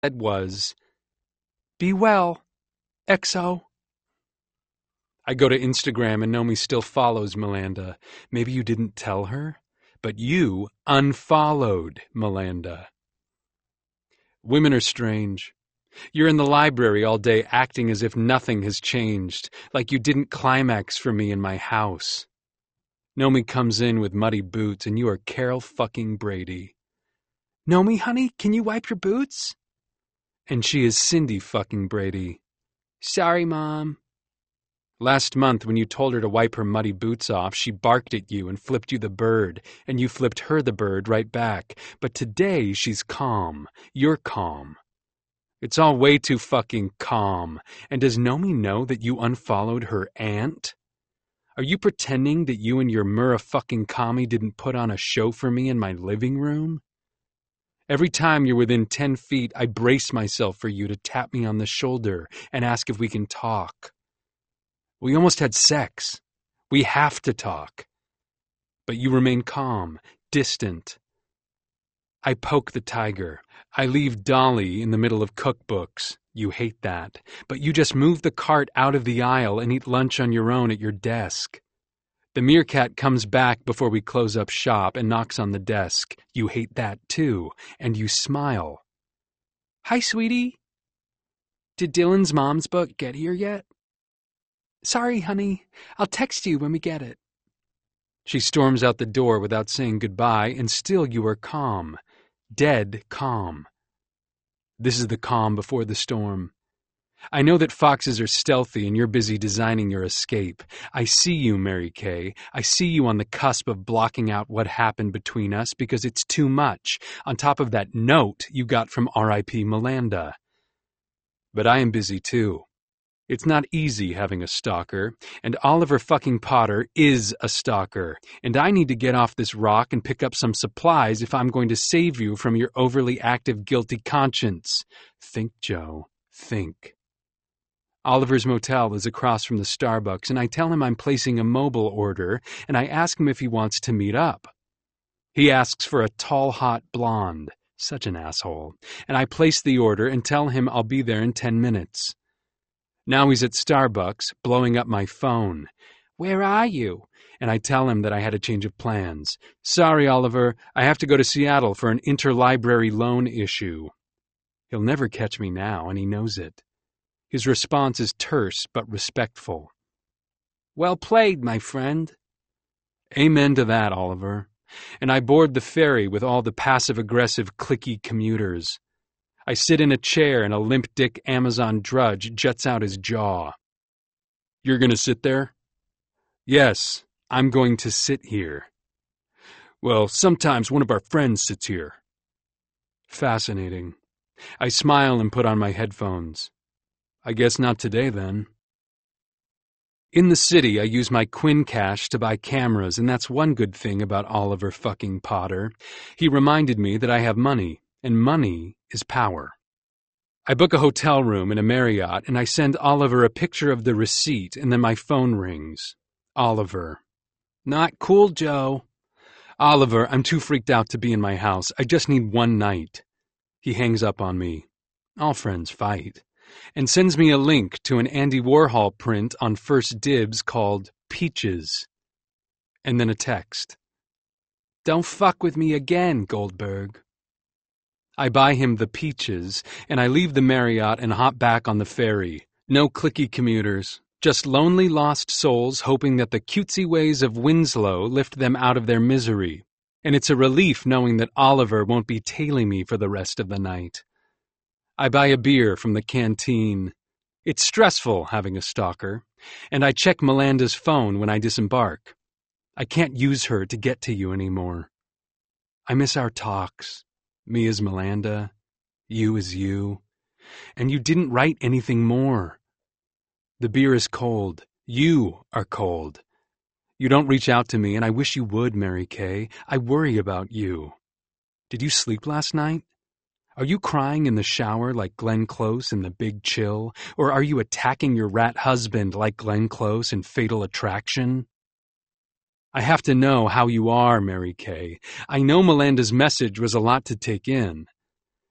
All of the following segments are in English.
said was, "Be well, XO." I go to Instagram and Nomi still follows Melanda. Maybe you didn't tell her, but you unfollowed Melanda. Women are strange. You're in the library all day acting as if nothing has changed, like you didn't climax for me in my house. Nomi comes in with muddy boots and you are Carol fucking Brady. "Nomi, honey, can you wipe your boots?" And she is Cindy fucking Brady. "Sorry, Mom." Last month, when you told her to wipe her muddy boots off, she barked at you and flipped you the bird, and you flipped her the bird right back. But today, she's calm. You're calm. It's all way too fucking calm. And does Nomi know that you unfollowed her aunt? Are you pretending that you and your fucking Kami didn't put on a show for me in my living room? Every time you're within 10 feet, I brace myself for you to tap me on the shoulder and ask if we can talk. We almost had sex. We have to talk. But you remain calm, distant. I poke the tiger. I leave Dolly in the middle of cookbooks. You hate that. But you just move the cart out of the aisle and eat lunch on your own at your desk. The meerkat comes back before we close up shop and knocks on the desk. You hate that too, and you smile. "Hi, sweetie. Did Dylan's mom's book get here yet?" "Sorry, honey. I'll text you when we get it." She storms out the door without saying goodbye, and still you are calm. Dead calm. This is the calm before the storm. I know that foxes are stealthy and you're busy designing your escape. I see you, Mary Kay. I see you on the cusp of blocking out what happened between us because it's too much, on top of that note you got from R.I.P. Melanda. But I am busy too. It's not easy having a stalker, and Oliver fucking Potter is a stalker, and I need to get off this rock and pick up some supplies if I'm going to save you from your overly active guilty conscience. Think, Joe, think. Oliver's motel is across from the Starbucks, and I tell him I'm placing a mobile order, and I ask him if he wants to meet up. He asks for a tall, hot blonde. Such an asshole. And I place the order and tell him I'll be there in 10 minutes. Now he's at Starbucks, blowing up my phone. "Where are you?" And I tell him that I had a change of plans. "Sorry, Oliver, I have to go to Seattle for an interlibrary loan issue." He'll never catch me now, and he knows it. His response is terse but respectful. "Well played, my friend." Amen to that, Oliver. And I board the ferry with all the passive-aggressive cliquey commuters. I sit in a chair and a limp-dick Amazon drudge juts out his jaw. "You're going to sit there?" "Yes, I'm going to sit here." "Well, sometimes one of our friends sits here." Fascinating. I smile and put on my headphones. I guess not today, then. In the city, I use my Quinn cash to buy cameras, and that's one good thing about Oliver fucking Potter. He reminded me that I have money, and money is power. I book a hotel room in a Marriott, and I send Oliver a picture of the receipt, and then my phone rings. Oliver. "Not cool, Joe." "Oliver, I'm too freaked out to be in my house. I just need one night." He hangs up on me. All friends fight. And sends me a link to an Andy Warhol print on First Dibs called Peaches. And then a text. "Don't fuck with me again, Goldberg." I buy him the Peaches, and I leave the Marriott and hop back on the ferry. No cliquey commuters, just lonely lost souls hoping that the cutesy ways of Winslow lift them out of their misery. And it's a relief knowing that Oliver won't be tailing me for the rest of the night. I buy a beer from the canteen. It's stressful having a stalker, and I check Melanda's phone when I disembark. I can't use her to get to you anymore. I miss our talks. Me as Melanda, you as you. And you didn't write anything more. The beer is cold. You are cold. You don't reach out to me, and I wish you would, Mary Kay. I worry about you. Did you sleep last night? Are you crying in the shower like Glenn Close in The Big Chill? Or are you attacking your rat husband like Glenn Close in Fatal Attraction? I have to know how you are, Mary Kay. I know Melanda's message was a lot to take in.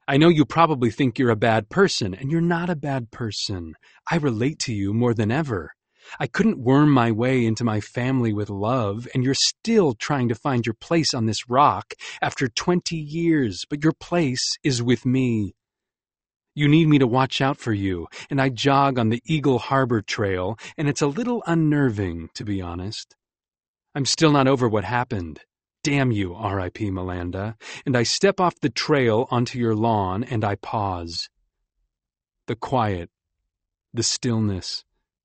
I know you probably think you're a bad person, and you're not a bad person. I relate to you more than ever. I couldn't worm my way into my family with love, and you're still trying to find your place on this rock after 20 years, but your place is with me. You need me to watch out for you, and I jog on the Eagle Harbor Trail, and it's a little unnerving, to be honest. I'm still not over what happened. Damn you, R.I.P. Melanda. And I step off the trail onto your lawn, and I pause. The quiet, the stillness.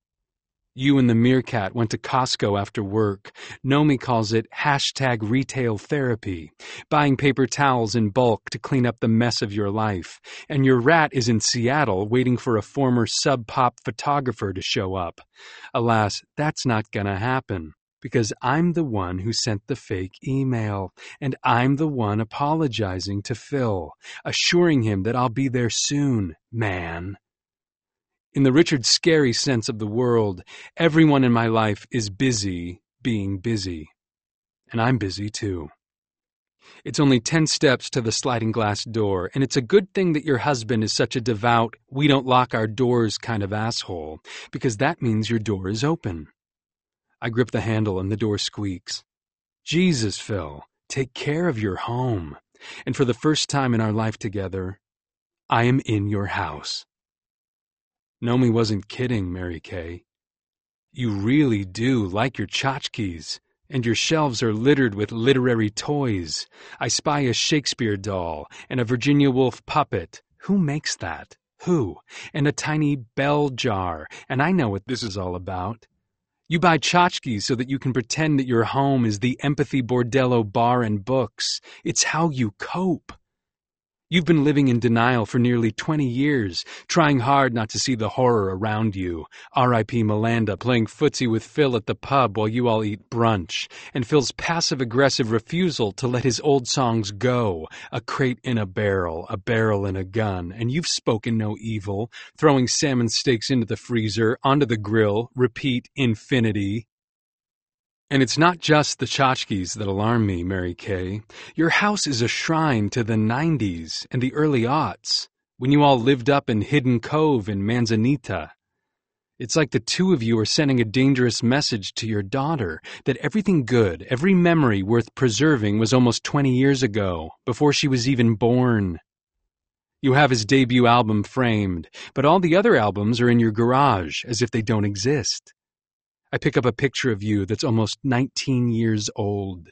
You and the meerkat went to Costco after work. Nomi calls it #retail therapy, buying paper towels in bulk to clean up the mess of your life. And your rat is in Seattle waiting for a former sub-pop photographer to show up. Alas, that's not gonna happen, because I'm the one who sent the fake email, and I'm the one apologizing to Phil, assuring him that I'll be there soon, man. In the Richard Scarry sense of the word, everyone in my life is busy being busy. And I'm busy too. It's only 10 steps to the sliding glass door, and it's a good thing that your husband is such a devout, we don't lock our doors kind of asshole, because that means your door is open. I grip the handle and the door squeaks. Jesus, Phil, take care of your home. And for the first time in our life together, I am in your house. Nomi wasn't kidding, Mary Kay. You really do like your tchotchkes, and your shelves are littered with literary toys. I spy a Shakespeare doll and a Virginia Woolf puppet. Who makes that? Who? And a tiny bell jar, and I know what this is all about. You buy tchotchkes so that you can pretend that your home is the Empathy Bordello bar and books. It's how you cope. You've been living in denial for nearly 20 years, trying hard not to see the horror around you. R.I.P. Melanda playing footsie with Phil at the pub while you all eat brunch, and Phil's passive-aggressive refusal to let his old songs go. A crate in a barrel in a gun, and you've spoken no evil, throwing salmon steaks into the freezer, onto the grill, repeat infinity. And it's not just the tchotchkes that alarm me, Mary Kay. Your house is a shrine to the 90s and the early aughts, when you all lived up in Hidden Cove in Manzanita. It's like the two of you are sending a dangerous message to your daughter that everything good, every memory worth preserving was almost 20 years ago, before she was even born. You have his debut album framed, but all the other albums are in your garage as if they don't exist. I pick up a picture of you that's almost 19 years old.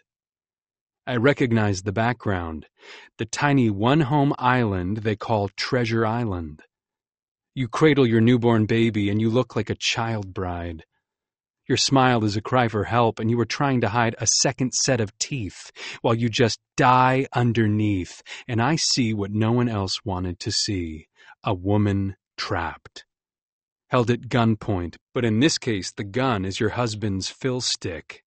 I recognize the background, the tiny one-home island they call Treasure Island. You cradle your newborn baby and you look like a child bride. Your smile is a cry for help, and you are trying to hide a second set of teeth while you just die underneath, and I see what no one else wanted to see, a woman trapped. Held at gunpoint, but in this case the gun is your husband's fill stick.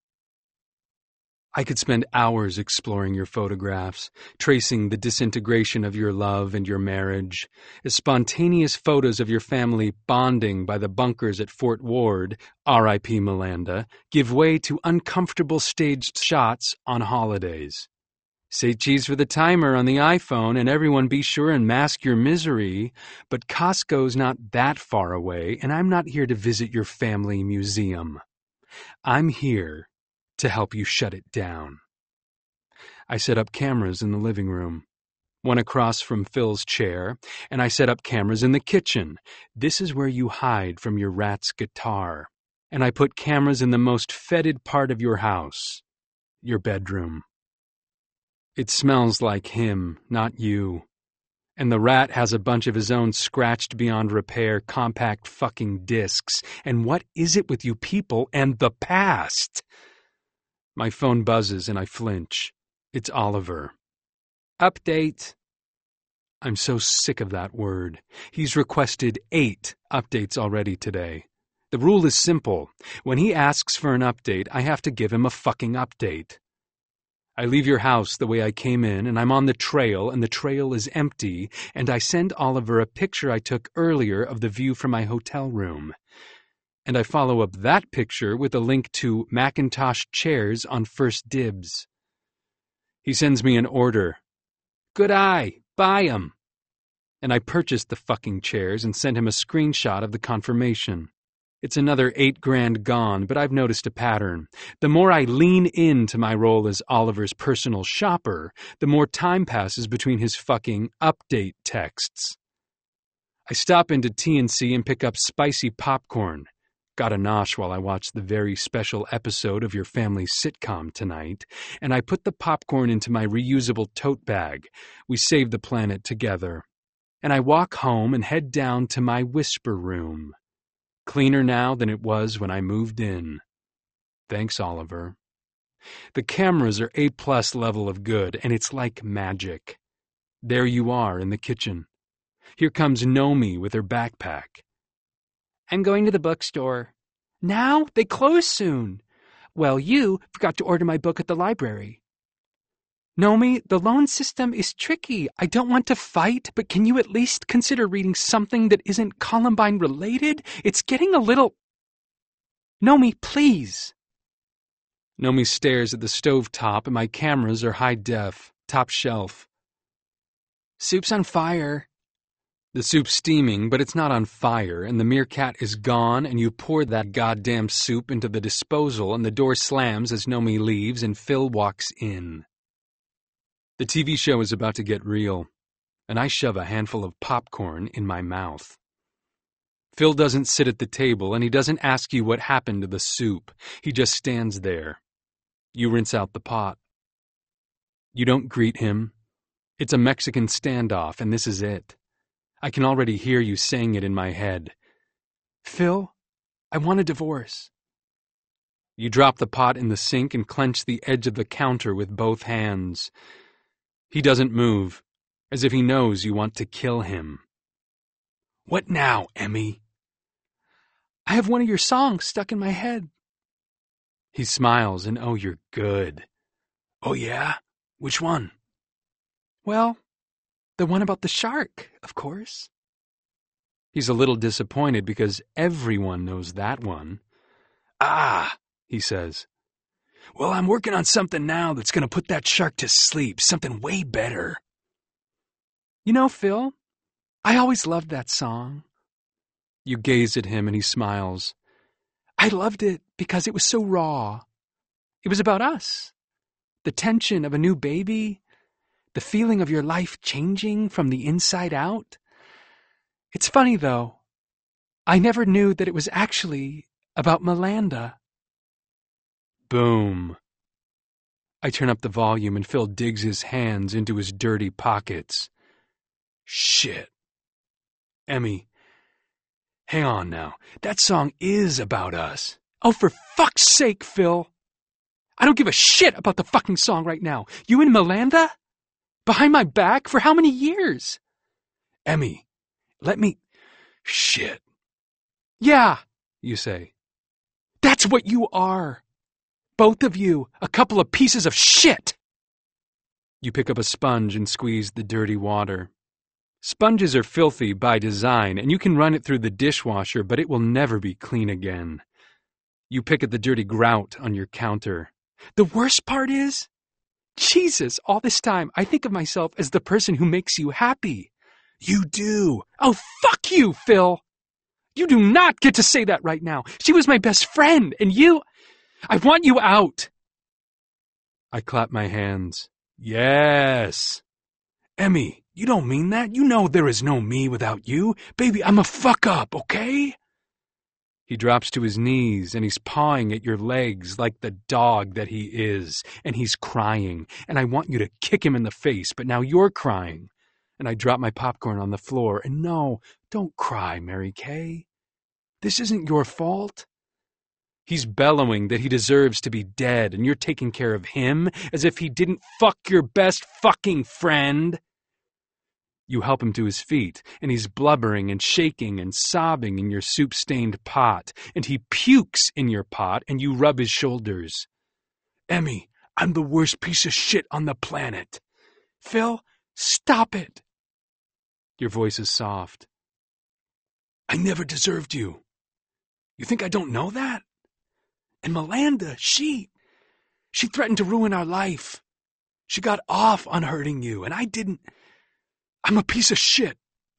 I could spend hours exploring your photographs, tracing the disintegration of your love and your marriage, as spontaneous photos of your family bonding by the bunkers at Fort Ward, R.I.P. Melanda, give way to uncomfortable staged shots on holidays. Say cheese for the timer on the iPhone, and everyone be sure and mask your misery. But Costco's not that far away, and I'm not here to visit your family museum. I'm here to help you shut it down. I set up cameras in the living room, one across from Phil's chair, and I set up cameras in the kitchen. This is where you hide from your rat's guitar. And I put cameras in the most fetid part of your house, your bedroom. It smells like him, not you. And the rat has a bunch of his own scratched beyond repair compact fucking discs. And what is it with you people and the past? My phone buzzes and I flinch. It's Oliver. Update. I'm so sick of that word. He's requested 8 updates already today. The rule is simple. When he asks for an update, I have to give him a fucking update. I leave your house the way I came in, and I'm on the trail, and the trail is empty, and I send Oliver a picture I took earlier of the view from my hotel room. And I follow up that picture with a link to Macintosh chairs on First Dibs. He sends me an order. Good eye, buy 'em. And I purchased the fucking chairs and sent him a screenshot of the confirmation. It's another $8,000 gone, but I've noticed a pattern. The more I lean into my role as Oliver's personal shopper, the more time passes between his fucking update texts. I stop into TNC and pick up spicy popcorn. Got a nosh while I watch the very special episode of your family's sitcom tonight, and I put the popcorn into my reusable tote bag. We save the planet together. And I walk home and head down to my whisper room. Cleaner now than it was when I moved in. Thanks, Oliver. The cameras are A+ level of good, and it's like magic. There you are in the kitchen. Here comes Nomi with her backpack. I'm going to the bookstore. Now? They close soon. Well, you forgot to order my book at the library. Nomi, the loan system is tricky. I don't want to fight, but can you at least consider reading something that isn't Columbine related? It's getting a little... Nomi, please. Nomi stares at the stovetop, and my cameras are high def, top shelf. Soup's on fire. The soup's steaming, but it's not on fire, and the meerkat is gone, and you pour that goddamn soup into the disposal, and the door slams as Nomi leaves, and Phil walks in. The TV show is about to get real, and I shove a handful of popcorn in my mouth. Phil doesn't sit at the table, and he doesn't ask you what happened to the soup. He just stands there. You rinse out the pot. You don't greet him. It's a Mexican standoff, and this is it. I can already hear you saying it in my head. Phil, I want a divorce. You drop the pot in the sink and clench the edge of the counter with both hands. He doesn't move, as if he knows you want to kill him. What now, Emmy? I have one of your songs stuck in my head. He smiles, and oh, you're good. Oh, yeah? Which one? Well, the one about the shark, of course. He's a little disappointed because everyone knows that one. Ah, he says. Well, I'm working on something now that's going to put that shark to sleep, something way better. You know, Phil, I always loved that song. You gaze at him and he smiles. I loved it because it was so raw. It was about us. The tension of a new baby, the feeling of your life changing from the inside out. It's funny, though. I never knew that it was actually about Melanda. Boom. I turn up the volume and Phil digs his hands into his dirty pockets. Shit. Emmy, hang on now. That song is about us. Oh, for fuck's sake, Phil. I don't give a shit about the fucking song right now. You and Melanda? Behind my back? For how many years? Emmy, let me... Shit. Yeah, you say. That's what you are. Both of you, a couple of pieces of shit. You pick up a sponge and squeeze the dirty water. Sponges are filthy by design, and you can run it through the dishwasher, but it will never be clean again. You pick at the dirty grout on your counter. The worst part is, Jesus, all this time I think of myself as the person who makes you happy. You do. Oh, fuck you, Phil. You do not get to say that right now. She was my best friend, and you... I want you out. I clap my hands. Yes. Emmy, you don't mean that. You know there is no me without you. Baby, I'm a fuck up, okay? He drops to his knees, and he's pawing at your legs like the dog that he is, and he's crying, and I want you to kick him in the face, but now you're crying. And I drop my popcorn on the floor, and no, don't cry, Mary Kay. This isn't your fault. He's bellowing that he deserves to be dead, and you're taking care of him as if he didn't fuck your best fucking friend. You help him to his feet, and he's blubbering and shaking and sobbing in your soup-stained pot, and he pukes in your pot, and you rub his shoulders. Emmy, I'm the worst piece of shit on the planet. Phil, stop it. Your voice is soft. I never deserved you. You think I don't know that? And Melanda, she threatened to ruin our life. She got off on hurting you, and I didn't. I'm a piece of shit.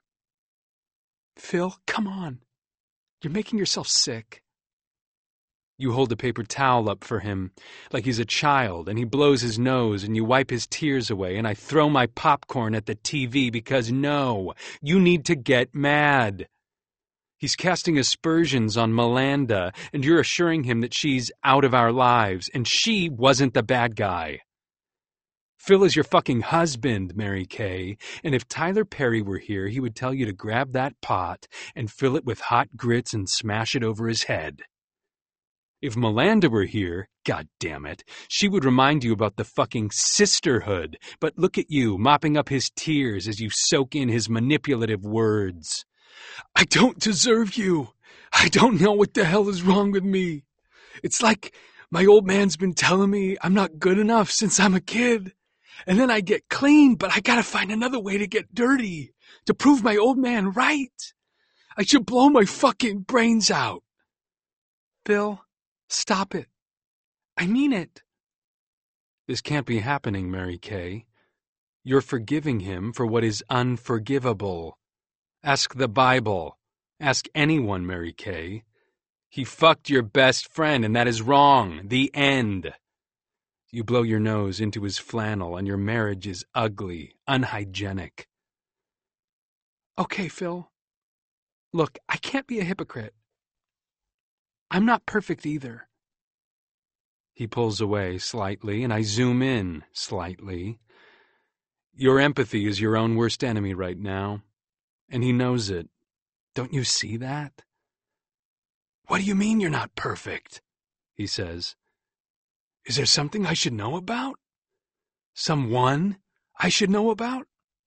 Phil, come on. You're making yourself sick. You hold a paper towel up for him, like he's a child, and he blows his nose, and you wipe his tears away, and I throw my popcorn at the TV because no, you need to get mad. He's casting aspersions on Melanda, and you're assuring him that she's out of our lives, and she wasn't the bad guy. Phil is your fucking husband, Mary Kay, and if Tyler Perry were here, he would tell you to grab that pot and fill it with hot grits and smash it over his head. If Melanda were here, god damn it, she would remind you about the fucking sisterhood, but look at you, mopping up his tears as you soak in his manipulative words. I don't deserve you. I don't know what the hell is wrong with me. It's like my old man's been telling me I'm not good enough since I'm a kid. And then I get clean, but I gotta find another way to get dirty, to prove my old man right. I should blow my fucking brains out. Bill, stop it. I mean it. This can't be happening, Mary Kay. You're forgiving him for what is unforgivable. Ask the Bible. Ask anyone, Mary Kay. He fucked your best friend, and that is wrong. The end. You blow your nose into his flannel, and your marriage is ugly, unhygienic. Okay, Phil. Look, I can't be a hypocrite. I'm not perfect either. He pulls away slightly, and I zoom in slightly. Your empathy is your own worst enemy right now, and he knows it. Don't you see that? What do you mean you're not perfect? He says. Is there something I should know about? Someone I should know about?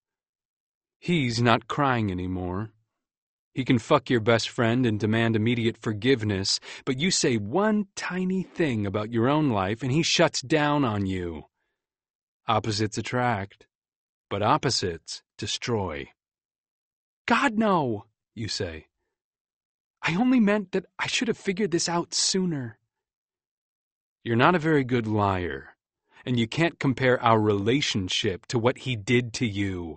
He's not crying anymore. He can fuck your best friend and demand immediate forgiveness, but you say one tiny thing about your own life and he shuts down on you. Opposites attract, but opposites destroy. God, no, you say. I only meant that I should have figured this out sooner. You're not a very good liar, and you can't compare our relationship to what he did to you.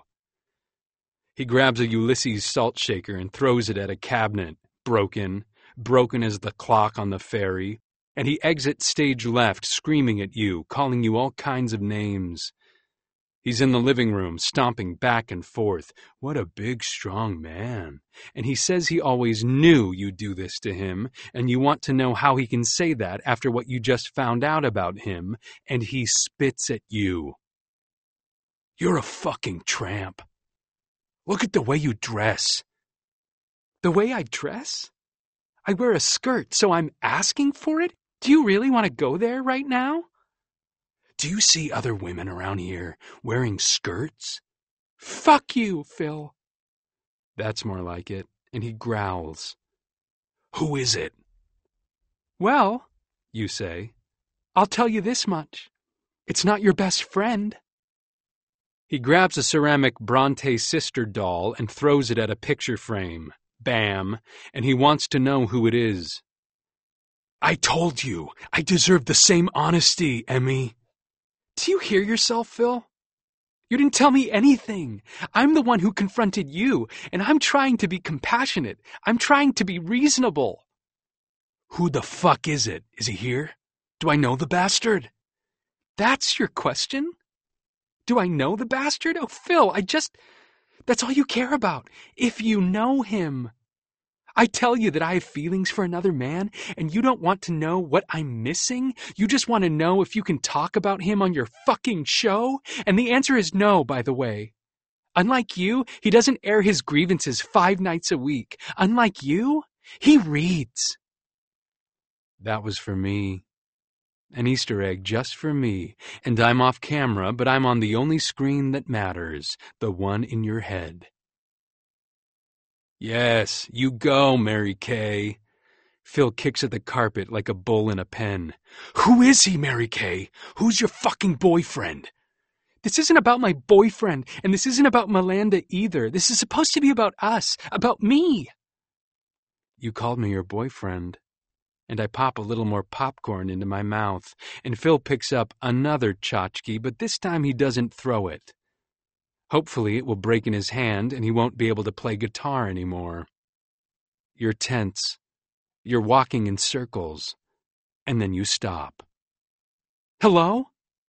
He grabs a Ulysses salt shaker and throws it at a cabinet, broken as the clock on the ferry, and he exits stage left, screaming at you, calling you all kinds of names. He's in the living room, stomping back and forth. What a big, strong man. And he says he always knew you'd do this to him, and you want to know how he can say that after what you just found out about him, and he spits at you. You're a fucking tramp. Look at the way you dress. The way I dress? I wear a skirt, so I'm asking for it? Do you really want to go there right now? Do you see other women around here wearing skirts? Fuck you, Phil. That's more like it, and he growls. Who is it? Well, you say, I'll tell you this much. It's not your best friend. He grabs a ceramic Bronte sister doll and throws it at a picture frame. Bam, and he wants to know who it is. I told you, I deserve the same honesty, Emmy. Do you hear yourself, Phil? You didn't tell me anything. I'm the one who confronted you, and I'm trying to be compassionate. I'm trying to be reasonable. Who the fuck is it? Is he here? Do I know the bastard? That's your question? Do I know the bastard? Oh, Phil, that's all you care about. If you know him. I tell you that I have feelings for another man, and you don't want to know what I'm missing? You just want to know if you can talk about him on your fucking show? And the answer is no, by the way. Unlike you, he doesn't air his grievances 5 nights a week. Unlike you, he reads. That was for me. An Easter egg just for me, and I'm off camera, but I'm on the only screen that matters, the one in your head. Yes, you go, Mary Kay. Phil kicks at the carpet like a bull in a pen. Who is he, Mary Kay? Who's your fucking boyfriend? This isn't about my boyfriend, and this isn't about Melanda either. This is supposed to be about us, about me. You called me your boyfriend, and I pop a little more popcorn into my mouth, and Phil picks up another tchotchke, but this time he doesn't throw it. Hopefully it will break in his hand and he won't be able to play guitar anymore. You're tense. You're walking in circles. And then you stop. Hello?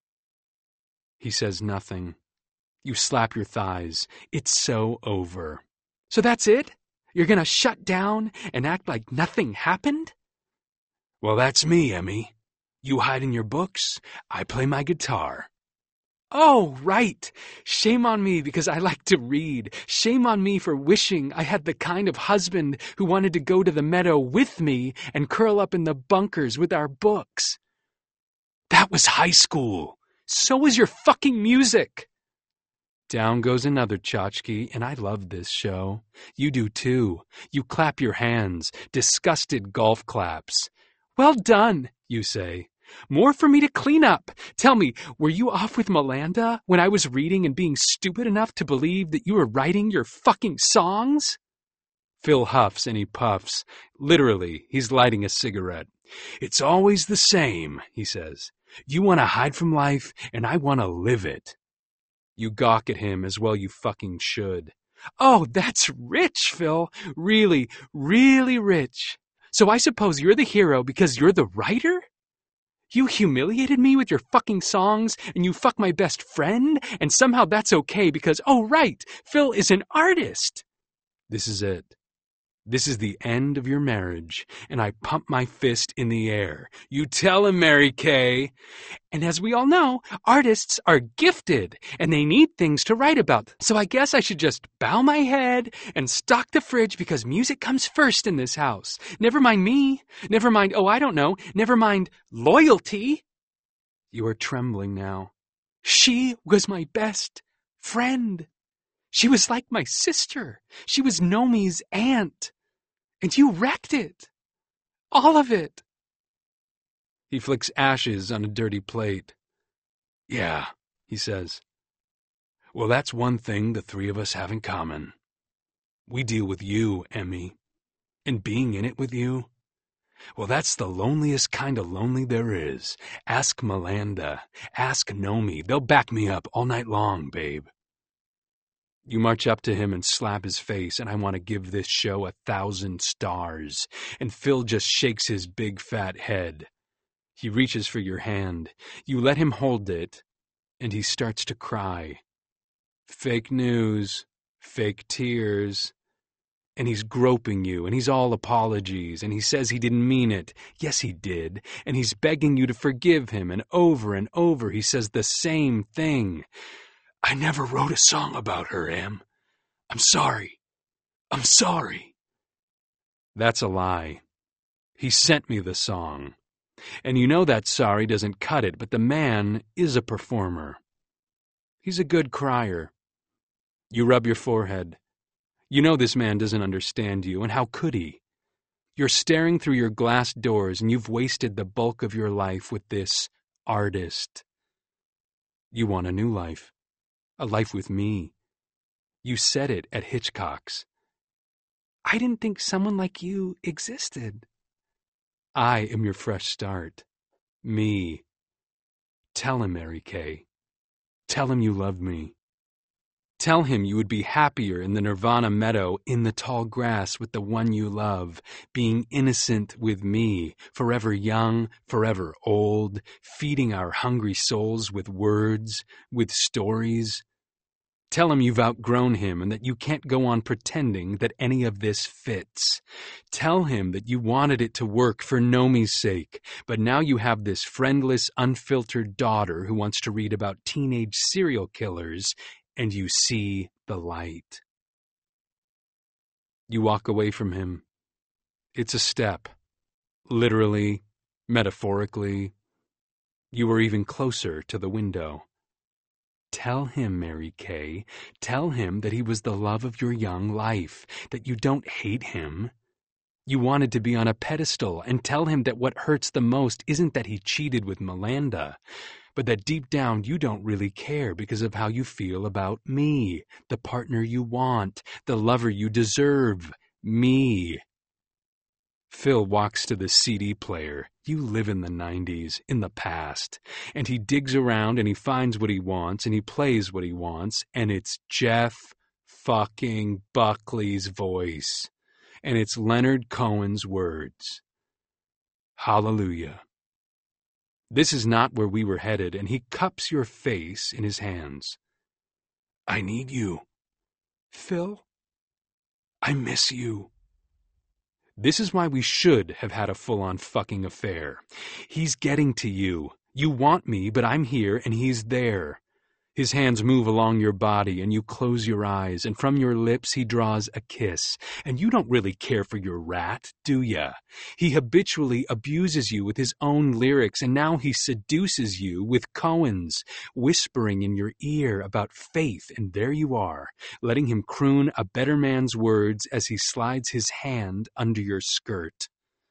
He says nothing. You slap your thighs. It's so over. So that's it? You're gonna shut down and act like nothing happened? Well, that's me, Emmy. You hide in your books, I play my guitar. Oh, right. Shame on me because I like to read. Shame on me for wishing I had the kind of husband who wanted to go to the meadow with me and curl up in the bunkers with our books. That was high school. So was your fucking music. Down goes another tchotchke, and I love this show. You do too. You clap your hands, disgusted golf claps. Well done, you say. More for me to clean up. Tell me, were you off with Melanda when I was reading and being stupid enough to believe that you were writing your fucking songs? Phil huffs and he puffs. Literally, he's lighting a cigarette. It's always the same, he says. You want to hide from life, and I want to live it. You gawk at him as well you fucking should. Oh, that's rich, Phil. Really, really rich. So I suppose you're the hero because you're the writer? You humiliated me with your fucking songs, and you fuck my best friend, and somehow that's okay because, oh right, Phil is an artist. This is it. This is the end of your marriage, and I pump my fist in the air. You tell him, Mary Kay. And as we all know, artists are gifted, and they need things to write about. So I guess I should just bow my head and stock the fridge because music comes first in this house. Never mind me. Never mind, oh, I don't know. Never mind loyalty. You are trembling now. She was my best friend. She was like my sister. She was Nomi's aunt. And you wrecked it. All of it. He flicks ashes on a dirty plate. Yeah, he says. Well, that's one thing the three of us have in common. We deal with you, Emmy. And being in it with you, well, that's the loneliest kind of lonely there is. Ask Melanda. Ask Nomi. They'll back me up all night long, babe. You march up to him and slap his face, and I want to give this show 1,000 stars. And Phil just shakes his big fat head. He reaches for your hand. You let him hold it, and he starts to cry. Fake news, fake tears. And he's groping you, and he's all apologies, and he says he didn't mean it. Yes, he did. And he's begging you to forgive him, and over he says the same thing. I never wrote a song about her, Em. I'm sorry. I'm sorry. That's a lie. He sent me the song. And you know that sorry doesn't cut it, but the man is a performer. He's a good crier. You rub your forehead. You know this man doesn't understand you, and how could he? You're staring through your glass doors, and you've wasted the bulk of your life with this artist. You want a new life. A life with me. You said it at Hitchcock's. I didn't think someone like you existed. I am your fresh start. Me. Tell him, Mary Kay. Tell him you love me. Tell him you would be happier in the Nirvana meadow in the tall grass with the one you love, being innocent with me, forever young, forever old, feeding our hungry souls with words, with stories. Tell him you've outgrown him and that you can't go on pretending that any of this fits. Tell him that you wanted it to work for Nomi's sake, but now you have this friendless, unfiltered daughter who wants to read about teenage serial killers, and you see the light. You walk away from him. It's a step. Literally, metaphorically. You are even closer to the window. Tell him, Mary Kay, tell him that he was the love of your young life, that you don't hate him. You wanted to be on a pedestal, and tell him that what hurts the most isn't that he cheated with Melanda, but that deep down you don't really care because of how you feel about me, the partner you want, the lover you deserve, me. Phil walks to the CD player. You live in the 90s, in the past. And he digs around and he finds what he wants and he plays what he wants, and it's Jeff fucking Buckley's voice. and it's Leonard Cohen's words. Hallelujah. This is not where we were headed, and he cups your face in his hands. I need you. Phil, I miss you. This is why we should have had a full-on fucking affair. He's getting to you. You want me, but I'm here, and he's there. His hands move along your body, and you close your eyes, and from your lips he draws a kiss. And you don't really care for your rat, do ya? He habitually abuses you with his own lyrics, and now he seduces you with Cohen's, whispering in your ear about faith, and there you are, letting him croon a better man's words as he slides his hand under your skirt.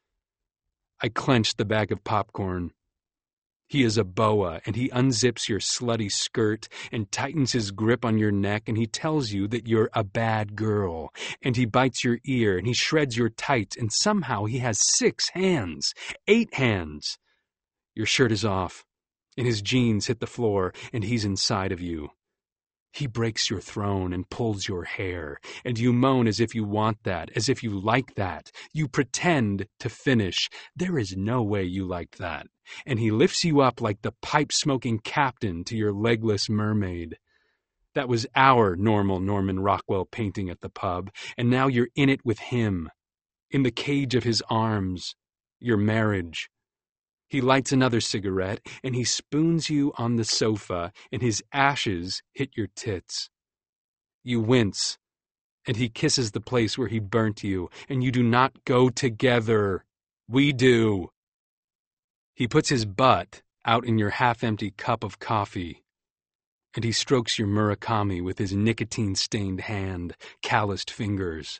I clenched the bag of popcorn. He is a boa, and he unzips your slutty skirt and tightens his grip on your neck, and he tells you that you're a bad girl, and he bites your ear, and he shreds your tights, and somehow he has 6 hands, 8 hands. Your shirt is off, and his jeans hit the floor, and he's inside of you. He breaks your throne and pulls your hair, and you moan as if you want that, as if you like that. You pretend to finish. There is no way you liked that. And he lifts you up like the pipe-smoking captain to your legless mermaid. That was our normal Norman Rockwell painting at the pub, and now you're in it with him, in the cage of his arms, your marriage. He lights another cigarette, and he spoons you on the sofa, and his ashes hit your tits. You wince, and he kisses the place where he burnt you, and you do not go together. We do. He puts his butt out in your half-empty cup of coffee, and he strokes your Murakami with his nicotine-stained hand, calloused fingers.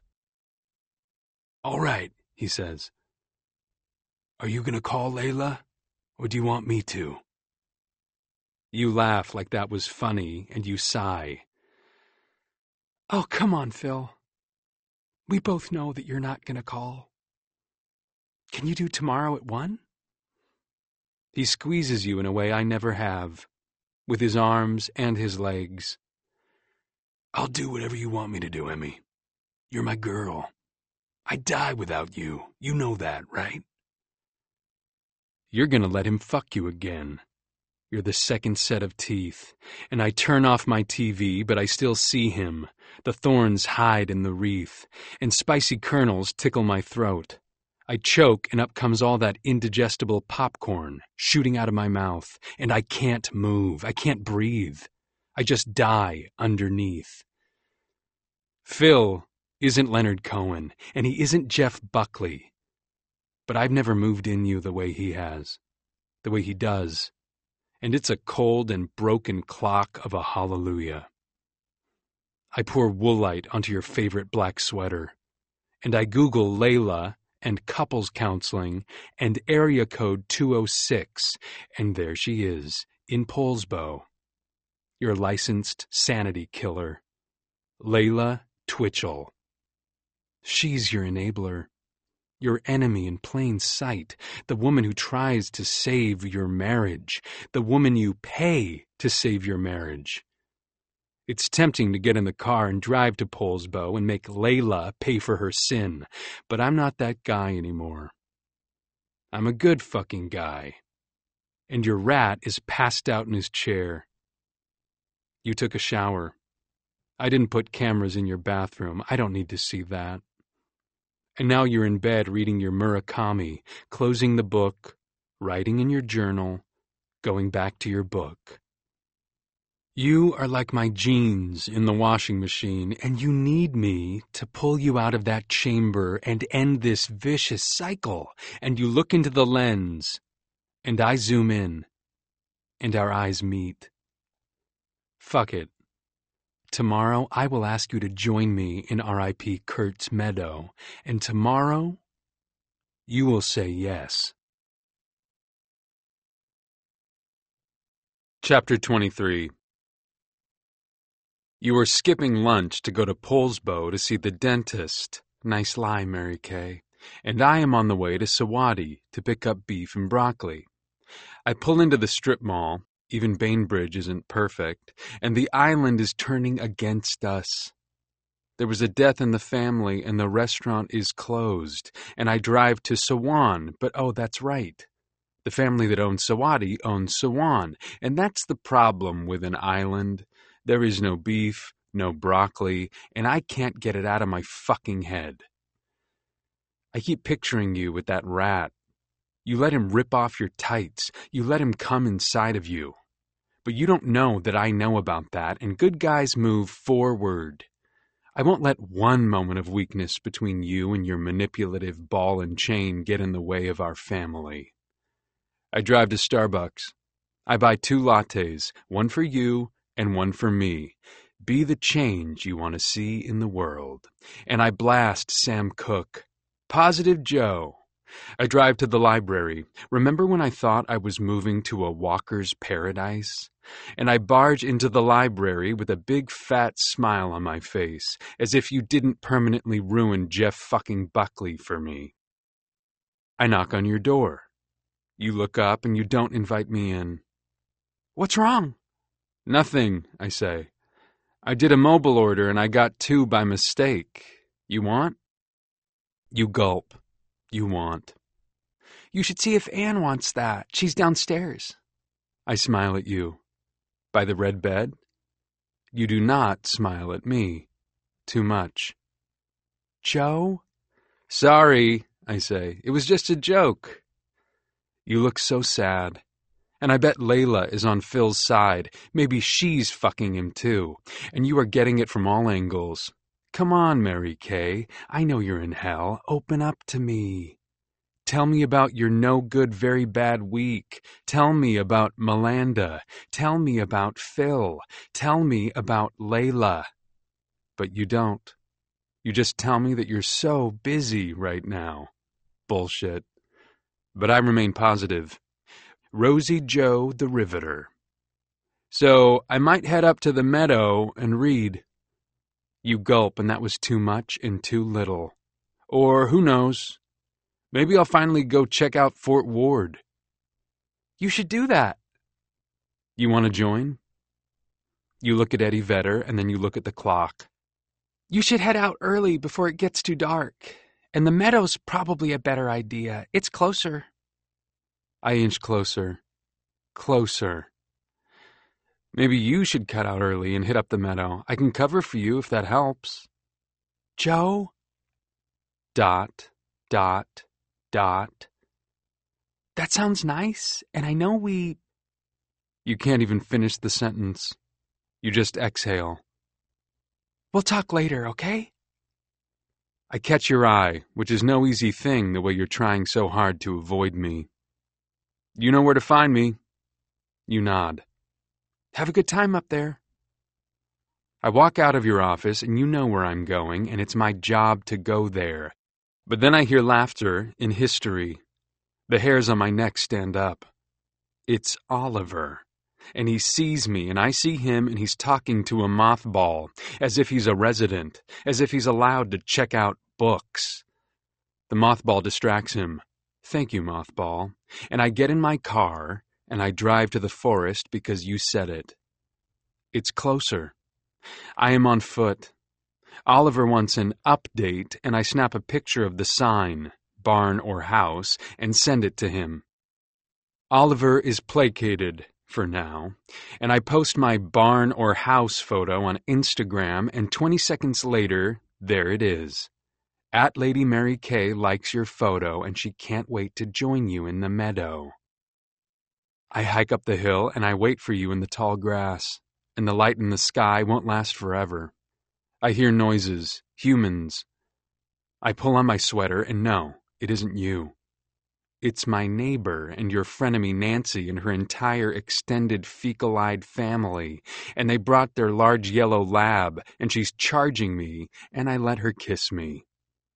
All right, he says. Are you going to call Layla, or do you want me to? You laugh like that was funny, and you sigh. Oh, come on, Phil. We both know that you're not going to call. Can you do tomorrow at 1? He squeezes you in a way I never have, with his arms and his legs. I'll do whatever you want me to do, Emmy. You're my girl. I'd die without you. You know that, right? You're gonna let him fuck you again. You're the second set of teeth, and I turn off my TV, but I still see him. The thorns hide in the wreath, and spicy kernels tickle my throat. I choke, and up comes all that indigestible popcorn, shooting out of my mouth, and I can't move. I can't breathe. I just die underneath. Phil isn't Leonard Cohen, and he isn't Jeff Buckley. But I've never moved in you the way he has, the way he does, and it's a cold and broken clock of a hallelujah. I pour Woolite onto your favorite black sweater, and I Google Layla and couples counseling and area code 206, and there she is, in Poulsbo, your licensed sanity killer, Layla Twitchell. She's your enabler. Your enemy in plain sight, the woman who tries to save your marriage, the woman you pay to save your marriage. It's tempting to get in the car and drive to Poulsbo and make Layla pay for her sin, but I'm not that guy anymore. I'm a good fucking guy. And your rat is passed out in his chair. You took a shower. I didn't put cameras in your bathroom. I don't need to see that. And now you're in bed reading your Murakami, closing the book, writing in your journal, going back to your book. You are like my jeans in the washing machine, and you need me to pull you out of that chamber and end this vicious cycle. And you look into the lens, and I zoom in, and our eyes meet. Fuck it. Tomorrow I will ask you to join me in R.I.P. Kurt's meadow, and tomorrow you will say yes. Chapter 23. You are skipping lunch to go to Poulsbo to see the dentist. Nice lie, Mary Kay. And I am on the way to Sawadee to pick up beef and broccoli. I pull into the strip mall. Even Bainbridge isn't perfect, and the island is turning against us. There was a death in the family and the restaurant is closed. And I drive to Sawan, but oh, that's right. The family that owns Sawadi owns Sawan. And that's the problem with an island. There is no beef, no broccoli, and I can't get it out of my fucking head. I keep picturing you with that rat. You let him rip off your tights. You let him come inside of you. But you don't know that I know about that, and good guys move forward. I won't let one moment of weakness between you and your manipulative ball and chain get in the way of our family. I drive to Starbucks. I buy 2 lattes, one for you and one for me. Be the change you want to see in the world. And I blast Sam Cooke. Positive Joe. I drive to the library. Remember when I thought I was moving to a walker's paradise? And I barge into the library with a big fat smile on my face, as if you didn't permanently ruin Jeff fucking Buckley for me. I knock on your door. You look up and you don't invite me in. What's wrong? Nothing, I say. I did a mobile order and I got 2 by mistake. You want? You gulp. You want. You should see if Anne wants that. She's downstairs. I smile at you. By the red bed? You do not smile at me. Too much. Joe? Sorry, I say. It was just a joke. You look so sad. And I bet Layla is on Phil's side. Maybe she's fucking him too. And you are getting it from all angles. Come on, Mary Kay. I know you're in hell. Open up to me. Tell me about your no-good, very bad week. Tell me about Melanda. Tell me about Phil. Tell me about Layla. But you don't. You just tell me that you're so busy right now. Bullshit. But I remain positive. Rosie Joe the Riveter. So I might head up to the meadow and read. You gulp, and that was too much and too little. Or who knows? Maybe I'll finally go check out Fort Ward. You should do that. You want to join? You look at Eddie Vedder, and then you look at the clock. You should head out early before it gets too dark. And the meadow's probably a better idea. It's closer. I inch closer. Closer. Maybe you should cut out early and hit up the meadow. I can cover for you if that helps. Joe? Dot, dot, dot. That sounds nice, and I know we... You can't even finish the sentence. You just exhale. We'll talk later, okay? I catch your eye, which is no easy thing the way you're trying so hard to avoid me. You know where to find me. You nod. Have a good time up there. I walk out of your office, and you know where I'm going, and it's my job to go there. But then I hear laughter in history. The hairs on my neck stand up. It's Oliver. And he sees me, and I see him, and he's talking to a mothball, as if he's a resident, as if he's allowed to check out books. The mothball distracts him. Thank you, mothball. And I get in my car, and I drive to the forest because you said it. It's closer. I am on foot. Oliver wants an update, and I snap a picture of the sign, barn or house, and send it to him. Oliver is placated, for now, and I post my barn or house photo on Instagram, and 20 seconds later, there it is. At Lady Mary Kay likes your photo, and she can't wait to join you in the meadow. I hike up the hill, and I wait for you in the tall grass, and the light in the sky won't last forever. I hear noises, humans. I pull on my sweater, and no, it isn't you. It's my neighbor and your frenemy Nancy and her entire extended fecal-eyed family, and they brought their large yellow lab, and she's charging me, and I let her kiss me.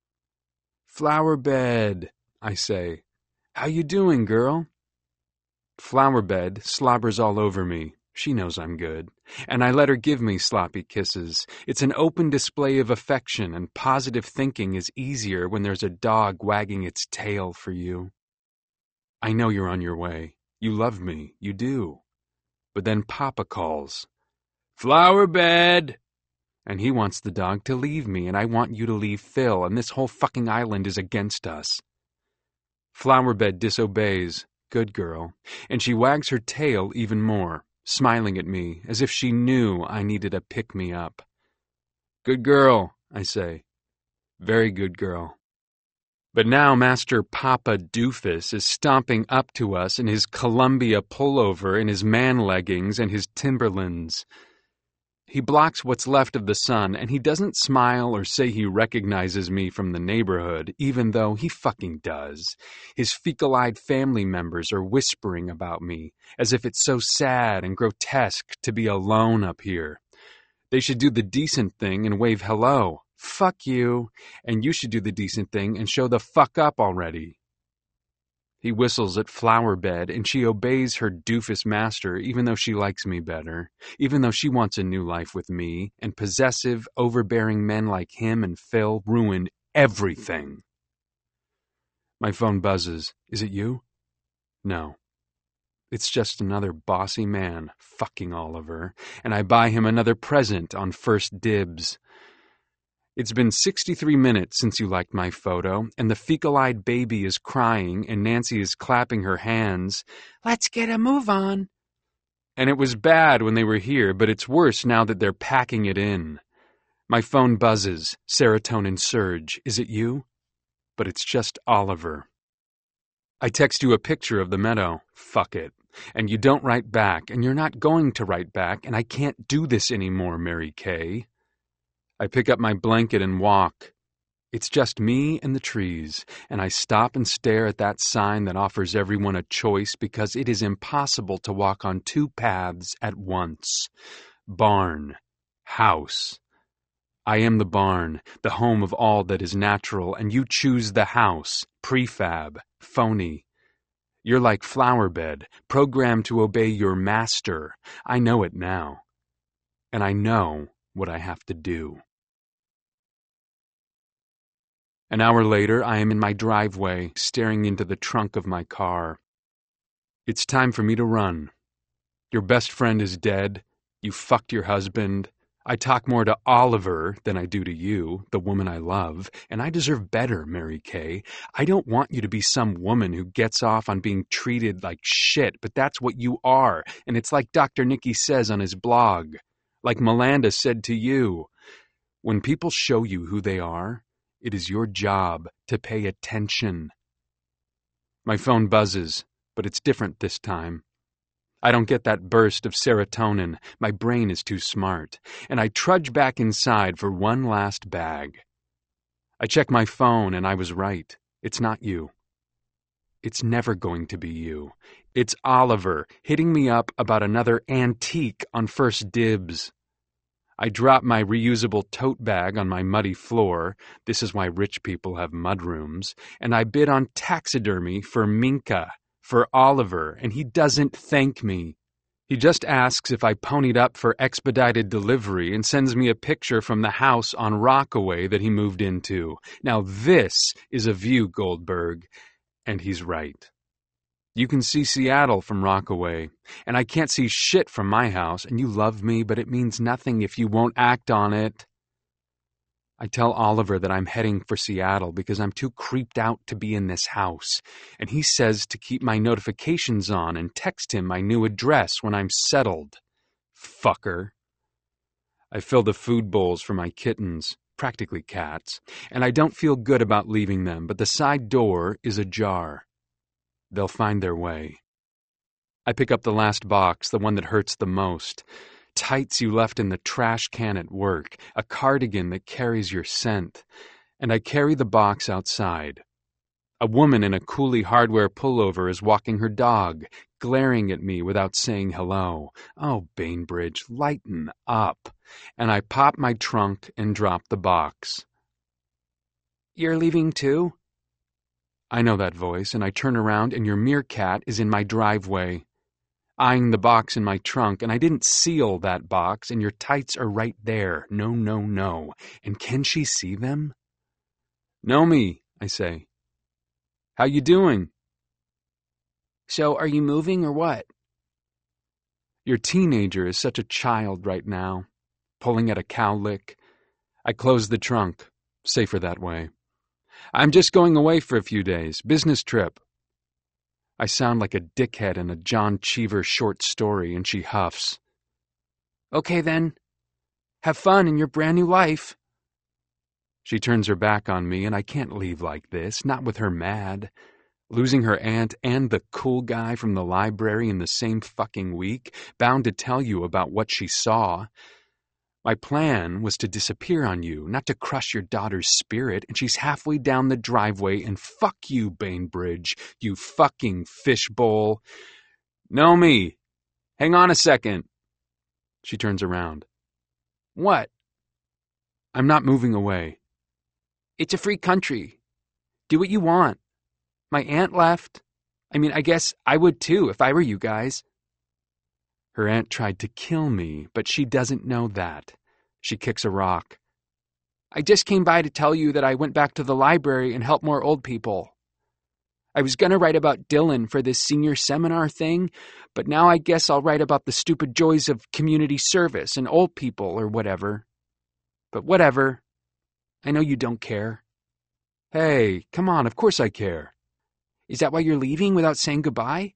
Flower bed, I say. How you doing, girl? Flower bed slobbers all over me. She knows I'm good. And I let her give me sloppy kisses. It's an open display of affection, and positive thinking is easier when there's a dog wagging its tail for you. I know you're on your way. You love me. You do. But then Papa calls. Flower bed! And he wants the dog to leave me, and I want you to leave Phil, and this whole fucking island is against us. Flowerbed disobeys, good girl, and she wags her tail even more, smiling at me as if she knew I needed a pick-me-up. Good girl, I say. Very good girl. But now Master Papa Doofus is stomping up to us in his Columbia pullover and his man leggings and his Timberlands. He blocks what's left of the sun, and he doesn't smile or say he recognizes me from the neighborhood, even though he fucking does. His fecal-eyed family members are whispering about me, as if it's so sad and grotesque to be alone up here. They should do the decent thing and wave hello. Fuck you, and you should do the decent thing and show the fuck up already. He whistles at Flowerbed, and she obeys her doofus master even though she likes me better, even though she wants a new life with me, and possessive, overbearing men like him and Phil ruin everything. My phone buzzes. Is it you? No. It's just another bossy man fucking Oliver, and I buy him another present on first dibs. It's been 63 minutes since you liked my photo, and the fecal-eyed baby is crying, and Nancy is clapping her hands. Let's get a move on. And it was bad when they were here, but it's worse now that they're packing it in. My phone buzzes, serotonin surge. Is it you? But it's just Oliver. I text you a picture of the meadow. Fuck it. And you don't write back, and you're not going to write back, and I can't do this anymore, Mary Kay. I pick up my blanket and walk. It's just me and the trees, and I stop and stare at that sign that offers everyone a choice because it is impossible to walk on two paths at once. Barn. House. I am the barn, the home of all that is natural, and you choose the house, prefab, phony. You're like Flowerbed, programmed to obey your master. I know it now. And I know what I have to do. An hour later, I am in my driveway, staring into the trunk of my car. It's time for me to run. Your best friend is dead. You fucked your husband. I talk more to Oliver than I do to you, the woman I love, and I deserve better, Mary Kay. I don't want you to be some woman who gets off on being treated like shit, but that's what you are, and it's like Dr. Nicky says on his blog, like Melinda said to you. When people show you who they are, it is your job to pay attention. My phone buzzes, but it's different this time. I don't get that burst of serotonin. My brain is too smart, and I trudge back inside for one last bag. I check my phone, and I was right. It's not you. It's never going to be you. It's Oliver hitting me up about another antique on first dibs. I drop my reusable tote bag on my muddy floor. This is why rich people have mudrooms. And I bid on taxidermy for Minka, for Oliver, and he doesn't thank me. He just asks if I ponied up for expedited delivery and sends me a picture from the house on Rockaway that he moved into. Now this is a view, Goldberg. And he's right. You can see Seattle from Rockaway, and I can't see shit from my house, and you love me, but it means nothing if you won't act on it. I tell Oliver that I'm heading for Seattle because I'm too creeped out to be in this house, and he says to keep my notifications on and text him my new address when I'm settled. Fucker. I fill the food bowls for my kittens, practically cats, and I don't feel good about leaving them, but the side door is ajar. They'll find their way. I pick up the last box, the one that hurts the most. Tights you left in the trash can at work, a cardigan that carries your scent. And I carry the box outside. A woman in a Cooley hardware pullover is walking her dog, glaring at me without saying hello. Oh, Bainbridge, lighten up. And I pop my trunk and drop the box. You're leaving too? I know that voice, and I turn around, and your meerkat is in my driveway, eyeing the box in my trunk, and I didn't seal that box, and your tights are right there. No, no, no. And can she see them? Nomi, I say. How you doing? So, are you moving or what? Your teenager is such a child right now, pulling at a cowlick, I close the trunk. Safer that way. I'm just going away for a few days. Business trip. I sound like a dickhead in a John Cheever short story, and she huffs. Okay then. Have fun in your brand new life. She turns her back on me, and I can't leave like this, not with her mad. Losing her aunt and the cool guy from the library in the same fucking week, bound to tell you about what she saw. My plan was to disappear on you, not to crush your daughter's spirit, and she's halfway down the driveway, and fuck you, Bainbridge, you fucking fishbowl. Nomi, hang on a second. She turns around. What? I'm not moving away. It's a free country. Do what you want. My aunt left. I guess I would too if I were you guys. Her aunt tried to kill me, but she doesn't know that. She kicks a rock. I just came by to tell you that I went back to the library and helped more old people. I was going to write about Dylan for this senior seminar thing, but now I guess I'll write about the stupid joys of community service and old people or whatever. But whatever. I know you don't care. Hey, come on, of course I care. Is that why you're leaving without saying goodbye?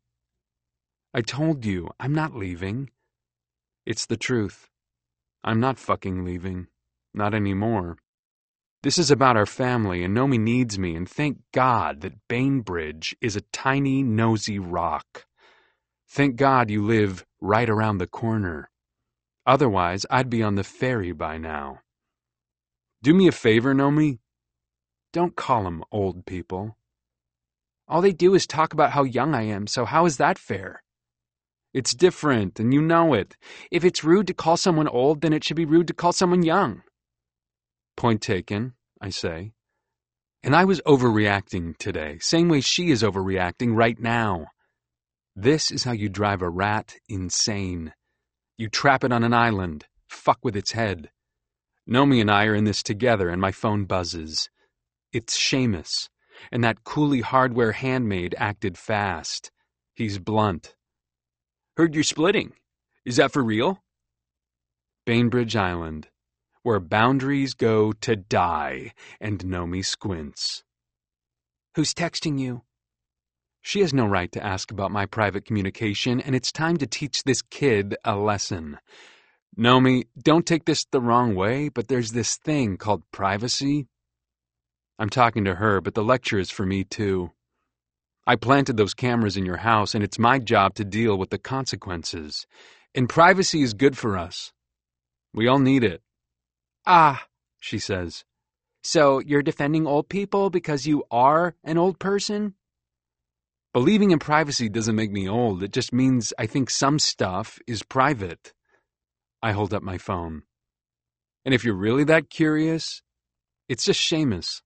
I told you, I'm not leaving. It's the truth. I'm not fucking leaving. Not anymore. This is about our family, and Nomi needs me, and thank God that Bainbridge is a tiny, nosy rock. Thank God you live right around the corner. Otherwise, I'd be on the ferry by now. Do me a favor, Nomi. Don't call them old people. All they do is talk about how young I am, so how is that fair? It's different, and you know it. If it's rude to call someone old, then it should be rude to call someone young. Point taken, I say. And I was overreacting today, same way she is overreacting right now. This is how you drive a rat insane. You trap it on an island, fuck with its head. Nomi and I are in this together, and my phone buzzes. It's Seamus, and that Cooley hardware handmaid acted fast. He's blunt. Heard you're splitting. Is that for real? Bainbridge Island, where boundaries go to die, and Nomi squints. Who's texting you? She has no right to ask about my private communication, and it's time to teach this kid a lesson. Nomi, don't take this the wrong way, but there's this thing called privacy. I'm talking to her, but the lecture is for me too. I planted those cameras in your house, and it's my job to deal with the consequences. And privacy is good for us. We all need it. Ah, she says. So you're defending old people because you are an old person? Believing in privacy doesn't make me old. It just means I think some stuff is private. I hold up my phone. And if you're really that curious, it's just Seamus.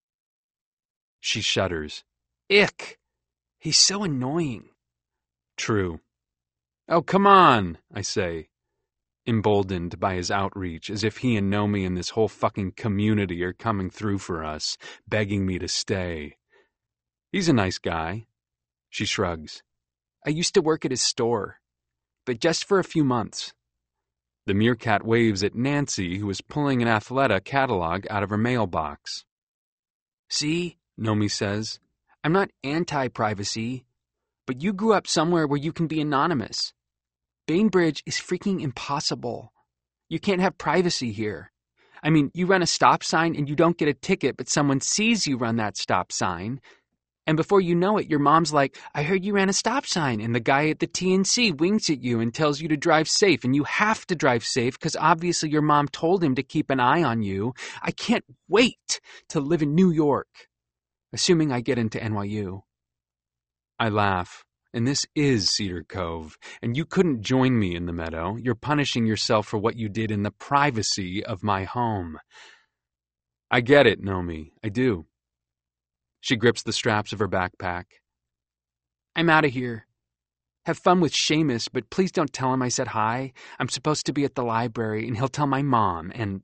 She shudders. Ick! He's so annoying. True. Oh, come on, I say, emboldened by his outreach, as if he and Nomi and this whole fucking community are coming through for us, begging me to stay. He's a nice guy. She shrugs. I used to work at his store, but just for a few months. The meerkat waves at Nancy, who is pulling an Athleta catalog out of her mailbox. See, Nomi says, I'm not anti-privacy, but you grew up somewhere where you can be anonymous. Bainbridge is freaking impossible. You can't have privacy here. You run a stop sign and you don't get a ticket, but someone sees you run that stop sign. And before you know it, your mom's like, I heard you ran a stop sign. And the guy at the TNC winks at you and tells you to drive safe. And you have to drive safe because obviously your mom told him to keep an eye on you. I can't wait to live in New York, assuming I get into NYU. I laugh. And this is Cedar Cove, and you couldn't join me in the meadow. You're punishing yourself for what you did in the privacy of my home. I get it, Nomi. I do. She grips the straps of her backpack. I'm out of here. Have fun with Seamus, but please don't tell him I said hi. I'm supposed to be at the library, and he'll tell my mom, and...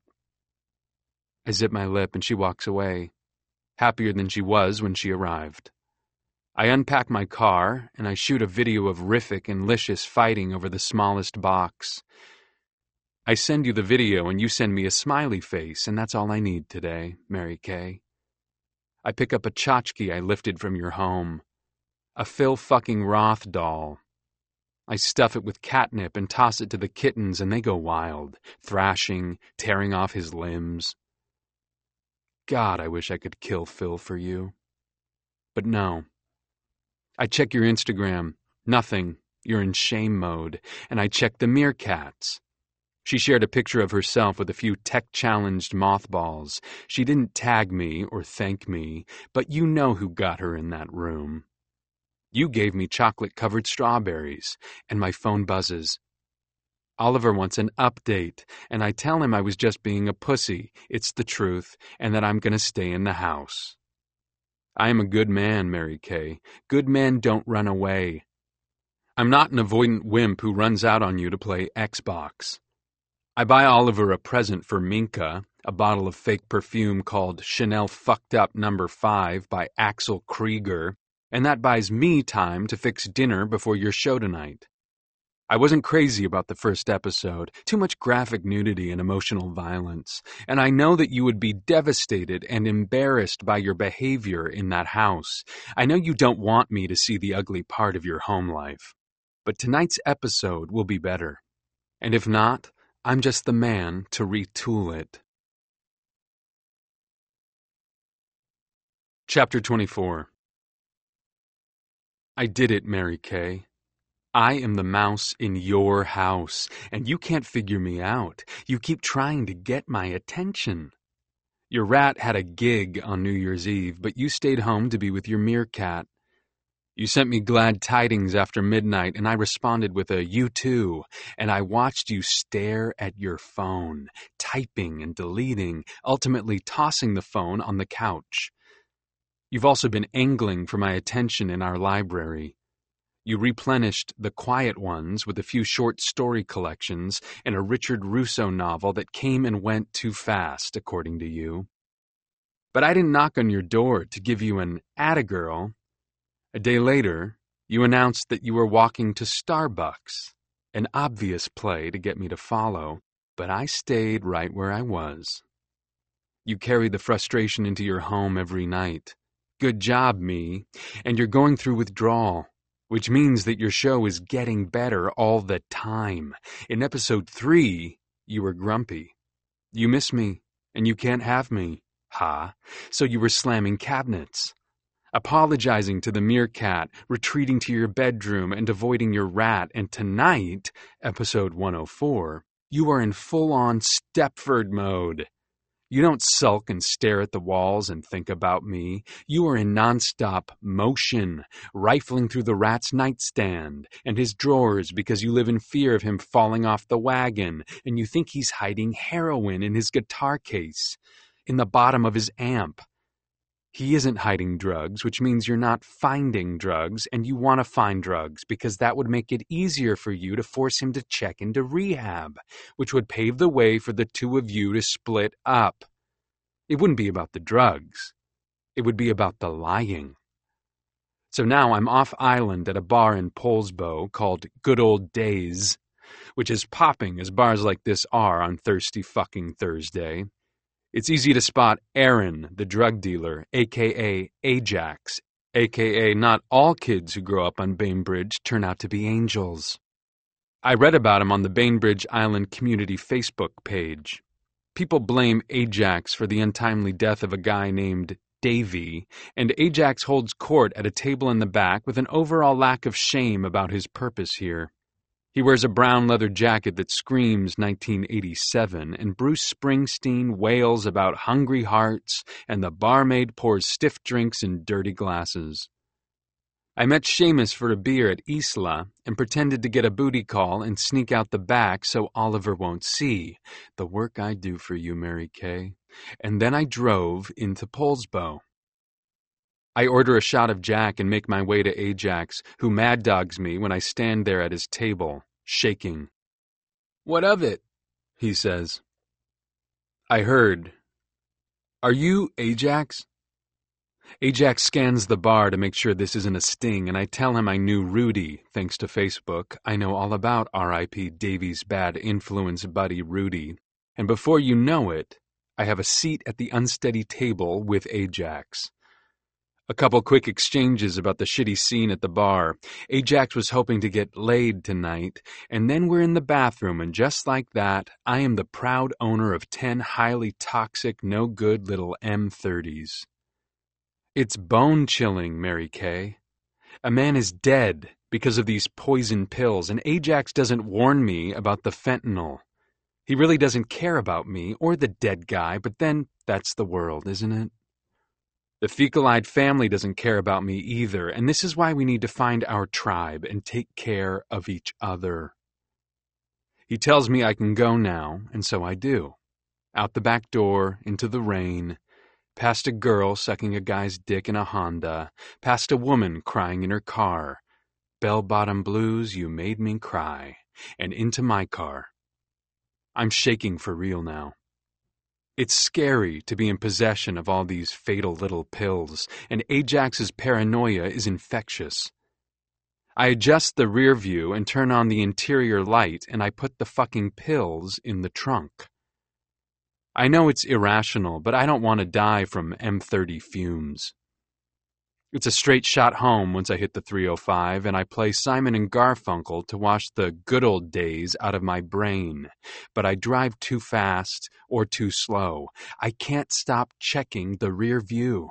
I zip my lip, and she walks away, happier than she was when she arrived. I unpack my car, and I shoot a video of Riffic and Licious fighting over the smallest box. I send you the video and you send me a smiley face, and that's all I need today, Mary Kay. I pick up a tchotchke I lifted from your home. A Phil fucking Roth doll. I stuff it with catnip and toss it to the kittens, and they go wild, thrashing, tearing off his limbs. God, I wish I could kill Phil for you. But no. I check your Instagram. Nothing. You're in shame mode. And I check the meerkats. She shared a picture of herself with a few tech-challenged mothballs. She didn't tag me or thank me, but you know who got her in that room. You gave me chocolate-covered strawberries, and my phone buzzes. Oliver wants an update, and I tell him I was just being a pussy, it's the truth, and that I'm going to stay in the house. I am a good man, Mary Kay. Good men don't run away. I'm not an avoidant wimp who runs out on you to play Xbox. I buy Oliver a present for Minka, a bottle of fake perfume called Chanel Fucked Up No. 5 by Axel Krieger, and that buys me time to fix dinner before your show tonight. I wasn't crazy about the first episode, too much graphic nudity and emotional violence, and I know that you would be devastated and embarrassed by your behavior in that house. I know you don't want me to see the ugly part of your home life, but tonight's episode will be better. And if not, I'm just the man to retool it. Chapter 24. I did it, Mary Kay. I am the mouse in your house, and you can't figure me out. You keep trying to get my attention. Your rat had a gig on New Year's Eve, but you stayed home to be with your meerkat. You sent me glad tidings after midnight, and I responded with a "you too," and I watched you stare at your phone, typing and deleting, ultimately tossing the phone on the couch. You've also been angling for my attention in our library. You replenished the quiet ones with a few short story collections and a Richard Russo novel that came and went too fast, according to you. But I didn't knock on your door to give you an "attagirl." A day later, you announced that you were walking to Starbucks, an obvious play to get me to follow, but I stayed right where I was. You carry the frustration into your home every night. Good job, me. And you're going through withdrawal, which means that your show is getting better all the time. In episode 3, you were grumpy. You miss me, and you can't have me. Ha! So you were slamming cabinets, apologizing to the meerkat, retreating to your bedroom, and avoiding your rat. And tonight, episode 104, you are in full-on Stepford mode. You don't sulk and stare at the walls and think about me. You are in nonstop motion, rifling through the rat's nightstand and his drawers because you live in fear of him falling off the wagon, and you think he's hiding heroin in his guitar case, in the bottom of his amp. He isn't hiding drugs, which means you're not finding drugs, and you want to find drugs because that would make it easier for you to force him to check into rehab, which would pave the way for the two of you to split up. It wouldn't be about the drugs. It would be about the lying. So now I'm off island at a bar in Poulsbo called Good Old Days, which is popping as bars like this are on Thirsty Fucking Thursday. It's easy to spot Aaron, the drug dealer, a.k.a. Ajax, a.k.a. not all kids who grow up on Bainbridge turn out to be angels. I read about him on the Bainbridge Island Community Facebook page. People blame Ajax for the untimely death of a guy named Davy, and Ajax holds court at a table in the back with an overall lack of shame about his purpose here. He wears a brown leather jacket that screams 1987, and Bruce Springsteen wails about hungry hearts, and the barmaid pours stiff drinks in dirty glasses. I met Seamus for a beer at Isla and pretended to get a booty call and sneak out the back so Oliver won't see the work I do for you, Mary Kay. And then I drove into Poulsbo. I order a shot of Jack and make my way to Ajax, who mad dogs me when I stand there at his table, shaking. "What of it?" he says. I heard. "Are you Ajax?" Ajax scans the bar to make sure this isn't a sting, and I tell him I knew Rudy. Thanks to Facebook, I know all about R.I.P. Davy's bad influence buddy Rudy. And before you know it, I have a seat at the unsteady table with Ajax. A couple quick exchanges about the shitty scene at the bar. Ajax was hoping to get laid tonight, and then we're in the bathroom, and just like that, I am the proud owner of 10 highly toxic, no-good little M30s. It's bone-chilling, Mary Kay. A man is dead because of these poison pills, and Ajax doesn't warn me about the fentanyl. He really doesn't care about me or the dead guy, but then that's the world, isn't it? The fecal-eyed family doesn't care about me either, and this is why we need to find our tribe and take care of each other. He tells me I can go now, and so I do. Out the back door, into the rain, past a girl sucking a guy's dick in a Honda, past a woman crying in her car. Bell-bottom blues, you made me cry, and into my car. I'm shaking for real now. It's scary to be in possession of all these fatal little pills, and Ajax's paranoia is infectious. I adjust the rear view and turn on the interior light, and I put the fucking pills in the trunk. I know it's irrational, but I don't want to die from M30 fumes. It's a straight shot home once I hit the 305, and I play Simon and Garfunkel to wash the good old days out of my brain. But I drive too fast or too slow. I can't stop checking the rear view.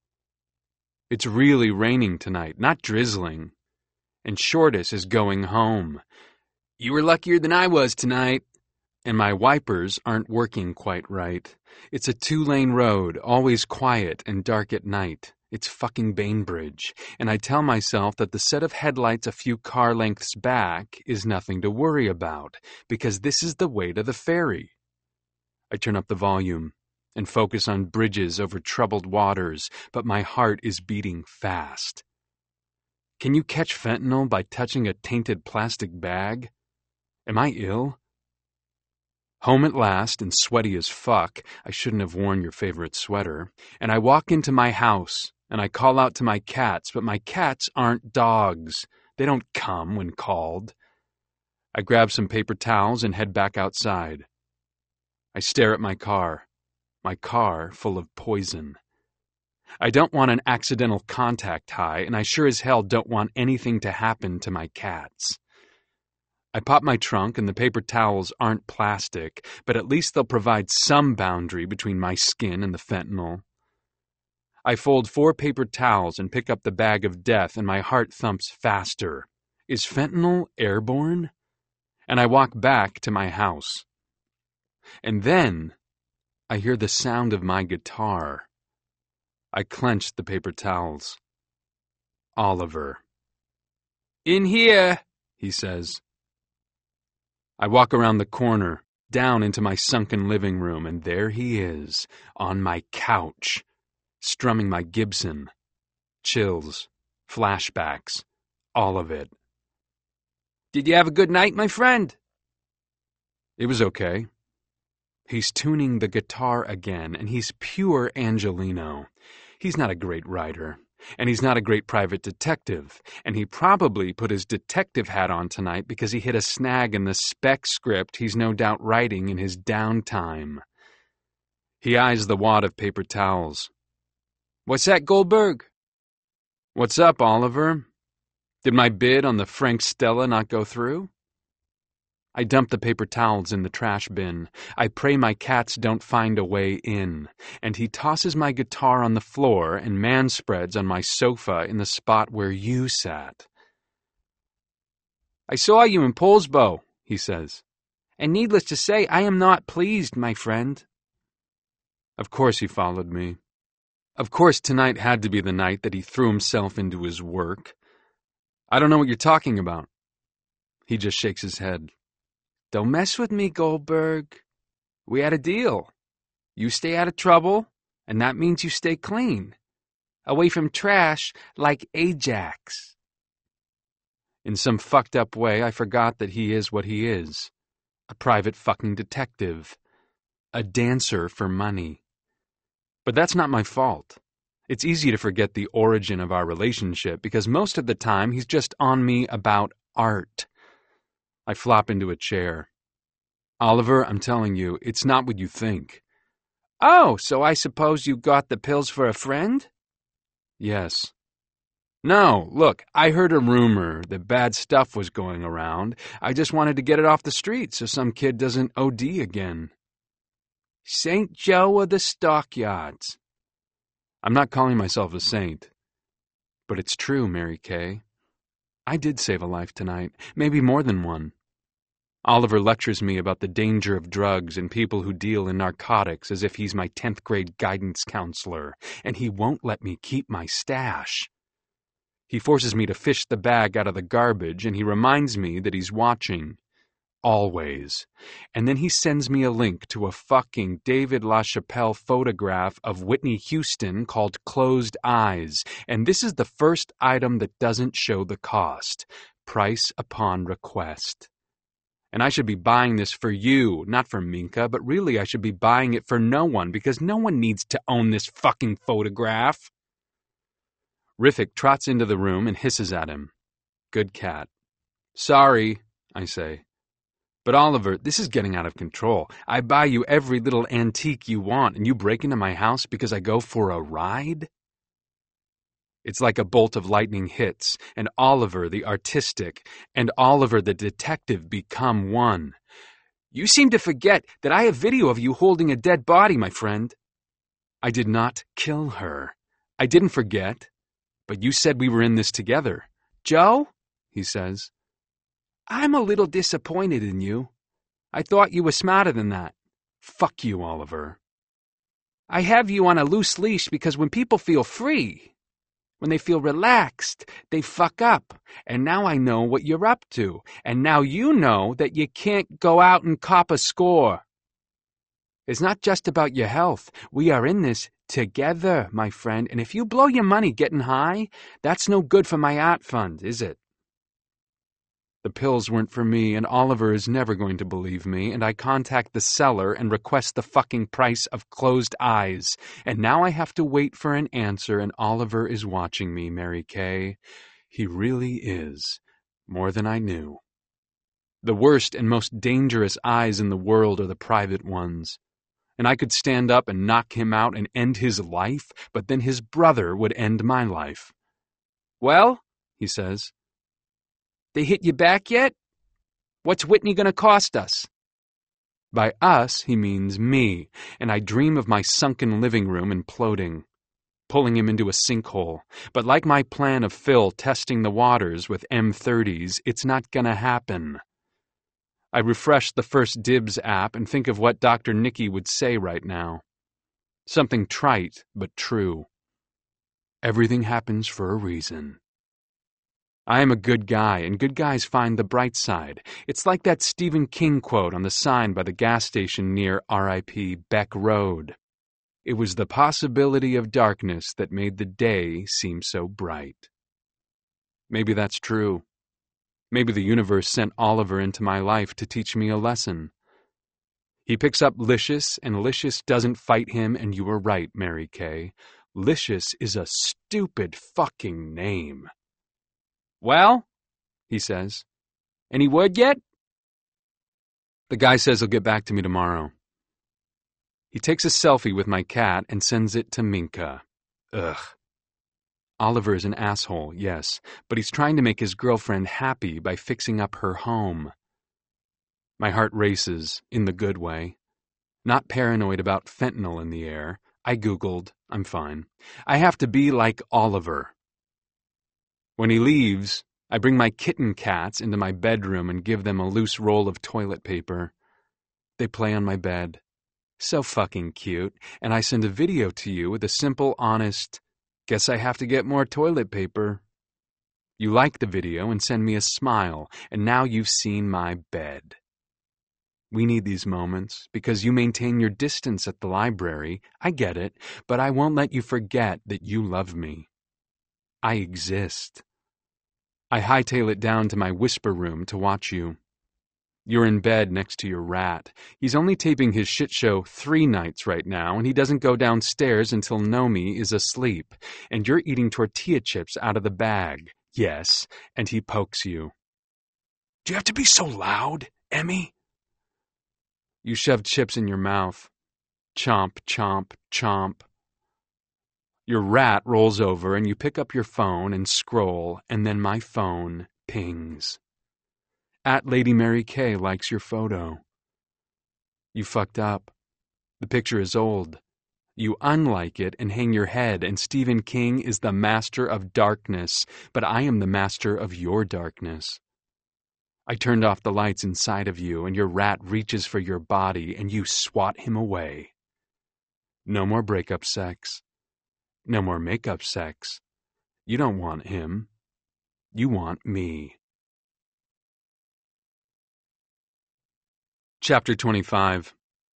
It's really raining tonight, not drizzling. And Shortus is going home. You were luckier than I was tonight. And my wipers aren't working quite right. It's a 2-lane road, always quiet and dark at night. It's fucking Bainbridge, and I tell myself that the set of headlights a few car lengths back is nothing to worry about, because this is the way to the ferry. I turn up the volume and focus on bridges over troubled waters, but my heart is beating fast. Can you catch fentanyl by touching a tainted plastic bag? Am I ill? Home at last, and sweaty as fuck, I shouldn't have worn your favorite sweater, and I walk into my house, and I call out to my cats, but my cats aren't dogs. They don't come when called. I grab some paper towels and head back outside. I stare at my car full of poison. I don't want an accidental contact high, and I sure as hell don't want anything to happen to my cats. I pop my trunk, and the paper towels aren't plastic, but at least they'll provide some boundary between my skin and the fentanyl. I fold 4 paper towels and pick up the bag of death, and my heart thumps faster. Is fentanyl airborne? And I walk back to my house. And then I hear the sound of my guitar. I clench the paper towels. Oliver. In here, he says. I walk around the corner, down into my sunken living room, and there he is, on my couch, strumming my Gibson. Chills, flashbacks, all of it. Did you have a good night, my friend? It was okay. He's tuning the guitar again, and he's pure Angelino. He's not a great writer, and he's not a great private detective, and he probably put his detective hat on tonight because he hit a snag in the spec script he's no doubt writing in his downtime. He eyes the wad of paper towels. What's that, Goldberg? What's up, Oliver? Did my bid on the Frank Stella not go through? I dump the paper towels in the trash bin. I pray my cats don't find a way in. And he tosses my guitar on the floor and manspreads on my sofa in the spot where you sat. I saw you in Poulsbo, he says. And needless to say, I am not pleased, my friend. Of course he followed me. Of course tonight had to be the night that he threw himself into his work. I don't know what you're talking about. He just shakes his head. Don't mess with me, Goldberg. We had a deal. You stay out of trouble, and that means you stay clean. Away from trash like Ajax. In some fucked up way, I forgot that he is what he is. A private fucking detective. A dancer for money. But that's not my fault. It's easy to forget the origin of our relationship because most of the time he's just on me about art. I flop into a chair. Oliver, I'm telling you, it's not what you think. Oh, so I suppose you got the pills for a friend? Yes. No, look, I heard a rumor that bad stuff was going around. I just wanted to get it off the street so some kid doesn't OD again. St. Joe of the Stockyards. I'm not calling myself a saint. But it's true, Mary Kay. I did save a life tonight, maybe more than one. Oliver lectures me about the danger of drugs and people who deal in narcotics as if he's my 10th grade guidance counselor, and he won't let me keep my stash. He forces me to fish the bag out of the garbage, and he reminds me that he's watching. Always. And then he sends me a link to a fucking David LaChapelle photograph of Whitney Houston called Closed Eyes, and this is the first item that doesn't show the cost. Price upon request. And I should be buying this for you, not for Minka, but really I should be buying it for no one, because no one needs to own this fucking photograph. Riffick trots into the room and hisses at him. Good cat. Sorry, I say. But Oliver, this is getting out of control. I buy you every little antique you want, and you break into my house because I go for a ride? It's like a bolt of lightning hits, and Oliver the artistic and Oliver the detective become one. You seem to forget that I have video of you holding a dead body, my friend. I did not kill her. I didn't forget. But you said we were in this together. Joe, he says, I'm a little disappointed in you. I thought you were smarter than that. Fuck you, Oliver. I have you on a loose leash because when people feel free, when they feel relaxed, they fuck up. And now I know what you're up to. And now you know that you can't go out and cop a score. It's not just about your health. We are in this together, my friend. And if you blow your money getting high, that's no good for my art fund, is it? The pills weren't for me, and Oliver is never going to believe me, and I contact the seller and request the fucking price of Closed Eyes. And now I have to wait for an answer, and Oliver is watching me, Mary Kay. He really is. More than I knew. The worst and most dangerous eyes in the world are the private ones. And I could stand up and knock him out and end his life, but then his brother would end my life. Well, he says, they hit you back yet? What's Whitney going to cost us? By us, he means me, and I dream of my sunken living room imploding, pulling him into a sinkhole. But like my plan of Phil testing the waters with M30s, it's not gonna happen. I refresh the First Dibs app and think of what Dr. Nicky would say right now. Something trite, but true. Everything happens for a reason. I am a good guy, and good guys find the bright side. It's like that Stephen King quote on the sign by the gas station near R.I.P. Beck Road. It was the possibility of darkness that made the day seem so bright. Maybe that's true. Maybe the universe sent Oliver into my life to teach me a lesson. He picks up Licious, and Licious doesn't fight him, and you were right, Mary Kay. Licious is a stupid fucking name. Well, he says, any word yet? The guy says he'll get back to me tomorrow. He takes a selfie with my cat and sends it to Minka. Ugh. Oliver is an asshole, yes, but he's trying to make his girlfriend happy by fixing up her home. My heart races, in the good way. Not paranoid about fentanyl in the air. I Googled. I'm fine. I have to be like Oliver. When he leaves, I bring my kitten cats into my bedroom and give them a loose roll of toilet paper. They play on my bed. So fucking cute. And I send a video to you with a simple, honest, guess I have to get more toilet paper. You like the video and send me a smile, and now you've seen my bed. We need these moments because you maintain your distance at the library. I get it, but I won't let you forget that you love me. I exist. I hightail it down to my whisper room to watch you. You're in bed next to your rat. He's only taping his shit show 3 nights right now, and he doesn't go downstairs until Nomi is asleep. And you're eating tortilla chips out of the bag. Yes, and he pokes you. Do you have to be so loud, Emmy? You shove chips in your mouth. Chomp, chomp, chomp. Your rat rolls over and you pick up your phone and scroll, and then my phone pings. @Lady Mary Kay likes your photo. You fucked up. The picture is old. You unlike it and hang your head, and Stephen King is the master of darkness, but I am the master of your darkness. I turned off the lights inside of you, and your rat reaches for your body, and you swat him away. No more breakup sex. No more makeup sex. You don't want him. You want me. Chapter 25.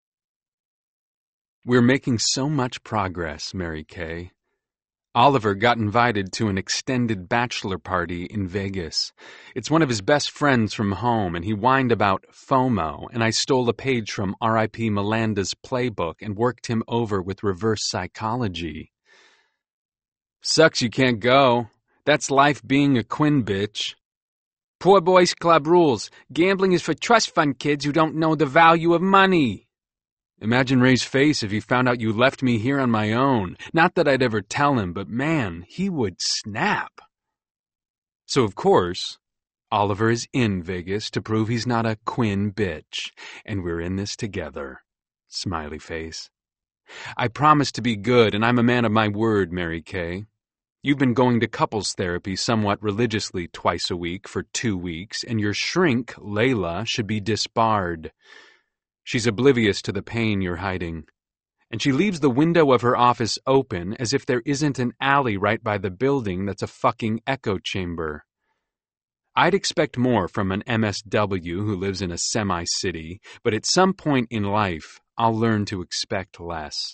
We're making so much progress, Mary Kay. Oliver got invited to an extended bachelor party in Vegas. It's one of his best friends from home, and he whined about FOMO, and I stole a page from R.I.P. Melanda's playbook and worked him over with reverse psychology. Sucks you can't go. That's life being a Quinn bitch. Poor Boys Club rules. Gambling is for trust fund kids who don't know the value of money. Imagine Ray's face if he found out you left me here on my own. Not that I'd ever tell him, but man, he would snap. So, of course, Oliver is in Vegas to prove he's not a Quinn bitch, and we're in this together. Smiley face. I promise to be good, and I'm a man of my word, Mary Kay. You've been going to couples therapy somewhat religiously twice a week for 2 weeks, and your shrink, Layla, should be disbarred. She's oblivious to the pain you're hiding, and she leaves the window of her office open as if there isn't an alley right by the building that's a fucking echo chamber. I'd expect more from an MSW who lives in a semi-city, but at some point in life, I'll learn to expect less.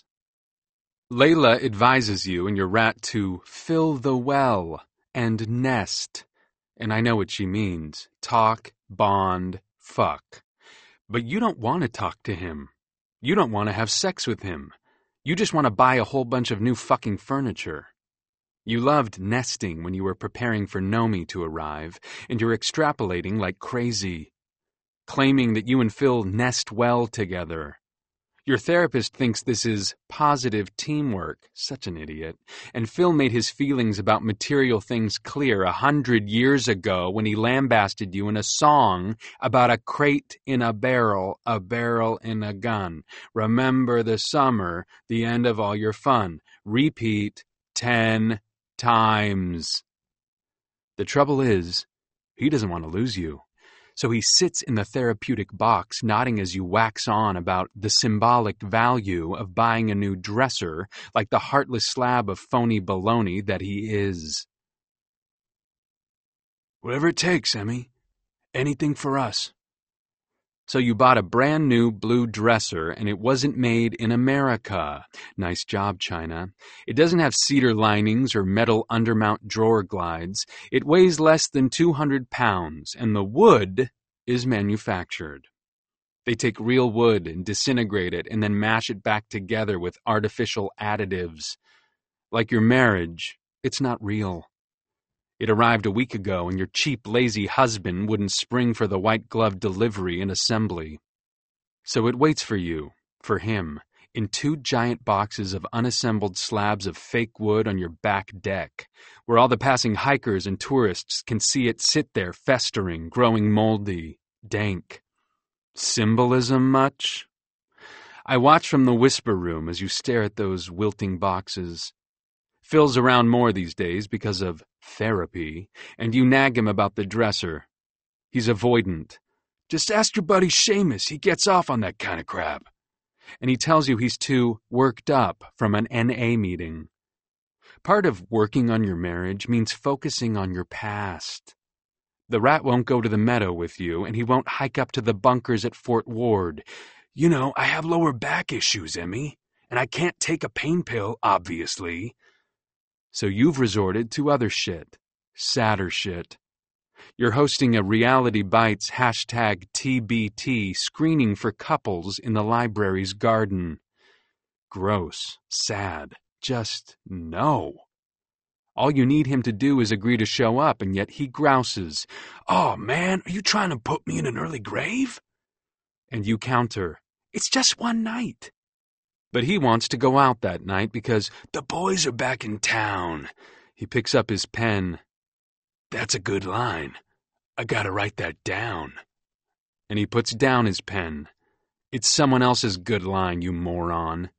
Layla advises you and your rat to fill the well and nest, and I know what she means. Talk, bond, fuck. But you don't want to talk to him. You don't want to have sex with him. You just want to buy a whole bunch of new fucking furniture. You loved nesting when you were preparing for Nomi to arrive, and you're extrapolating like crazy, claiming that you and Phil nest well together. Your therapist thinks this is positive teamwork, such an idiot, and Phil made his feelings about material things clear 100 years ago when he lambasted you in a song about a crate in a barrel in a gun. Remember the summer, the end of all your fun. Repeat 10 times. The trouble is, he doesn't want to lose you. So he sits in the therapeutic box, nodding as you wax on about the symbolic value of buying a new dresser, like the heartless slab of phony baloney that he is. Whatever it takes, Emmy. Anything for us. So you bought a brand new blue dresser, and it wasn't made in America. Nice job, China. It doesn't have cedar linings or metal undermount drawer glides. It weighs less than 200 pounds, and the wood is manufactured. They take real wood and disintegrate it and then mash it back together with artificial additives. Like your marriage, it's not real. It arrived a week ago, and your cheap, lazy husband wouldn't spring for the white-glove delivery and assembly. So it waits for you, for him, in 2 giant boxes of unassembled slabs of fake wood on your back deck, where all the passing hikers and tourists can see it sit there festering, growing moldy, dank. Symbolism much? I watch from the whisper room as you stare at those wilting boxes. Phil's around more these days because of therapy, and you nag him about the dresser. He's avoidant. Just ask your buddy Seamus, he gets off on that kind of crap. And he tells you he's too worked up from an NA meeting. Part of working on your marriage means focusing on your past. The rat won't go to the meadow with you, and he won't hike up to the bunkers at Fort Ward. You know, I have lower back issues, Emmy, and I can't take a pain pill, obviously. So you've resorted to other shit, sadder shit. You're hosting a Reality Bites #TBT screening for couples in the library's garden. Gross. Sad. Just no. All you need him to do is agree to show up, and yet he grouses, "Oh, man, are you trying to put me in an early grave?" And you counter, "It's just one night." But he wants to go out that night because the boys are back in town. He picks up his pen. "That's a good line. I gotta write that down." And he puts down his pen. It's someone else's good line, you moron.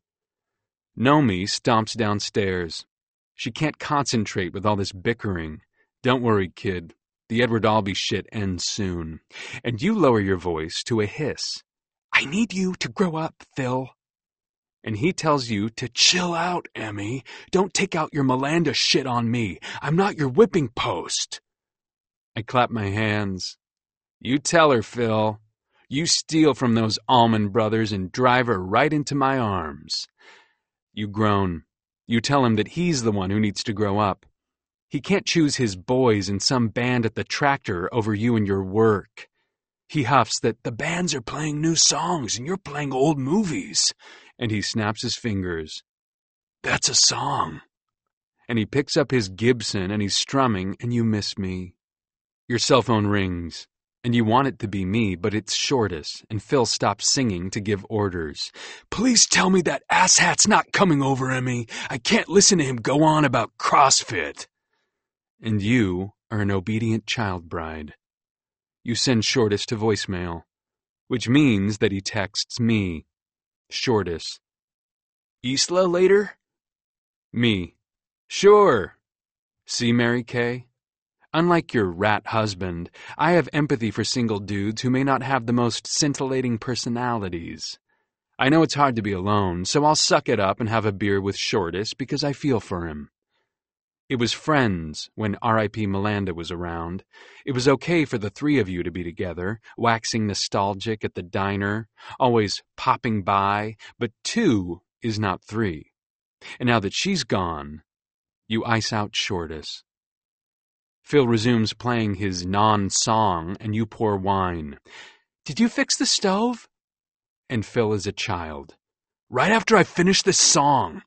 Nomi stomps downstairs. She can't concentrate with all this bickering. Don't worry, kid. The Edward Albee shit ends soon. And you lower your voice to a hiss. "I need you to grow up, Phil." And he tells you to chill out, Emmy. Don't take out your Melanda shit on me. I'm not your whipping post. I clap my hands. You tell her, Phil. You steal from those Allman Brothers and drive her right into my arms. You groan. You tell him that he's the one who needs to grow up. He can't choose his boys in some band at the tractor over you and your work. He huffs that the bands are playing new songs and you're playing old movies. And he snaps his fingers. That's a song. And he picks up his Gibson and he's strumming and you miss me. Your cell phone rings. And you want it to be me, but it's Shortus, and Phil stops singing to give orders. Please tell me that asshat's not coming over, Emmy. I can't listen to him go on about CrossFit. And you are an obedient child bride. You send Shortus to voicemail, which means that he texts me. Shortus. Isla later? Me. Sure. See, Mary Kay? Unlike your rat husband, I have empathy for single dudes who may not have the most scintillating personalities. I know it's hard to be alone, so I'll suck it up and have a beer with Shortus because I feel for him. It was friends when R.I.P. Melanda was around. It was okay for the three of you to be together, waxing nostalgic at the diner, always popping by, but two is not three. And now that she's gone, you ice out Shortus. Phil resumes playing his non-song, and you pour wine. Did you fix the stove? And Phil is a child. Right after I finish this song.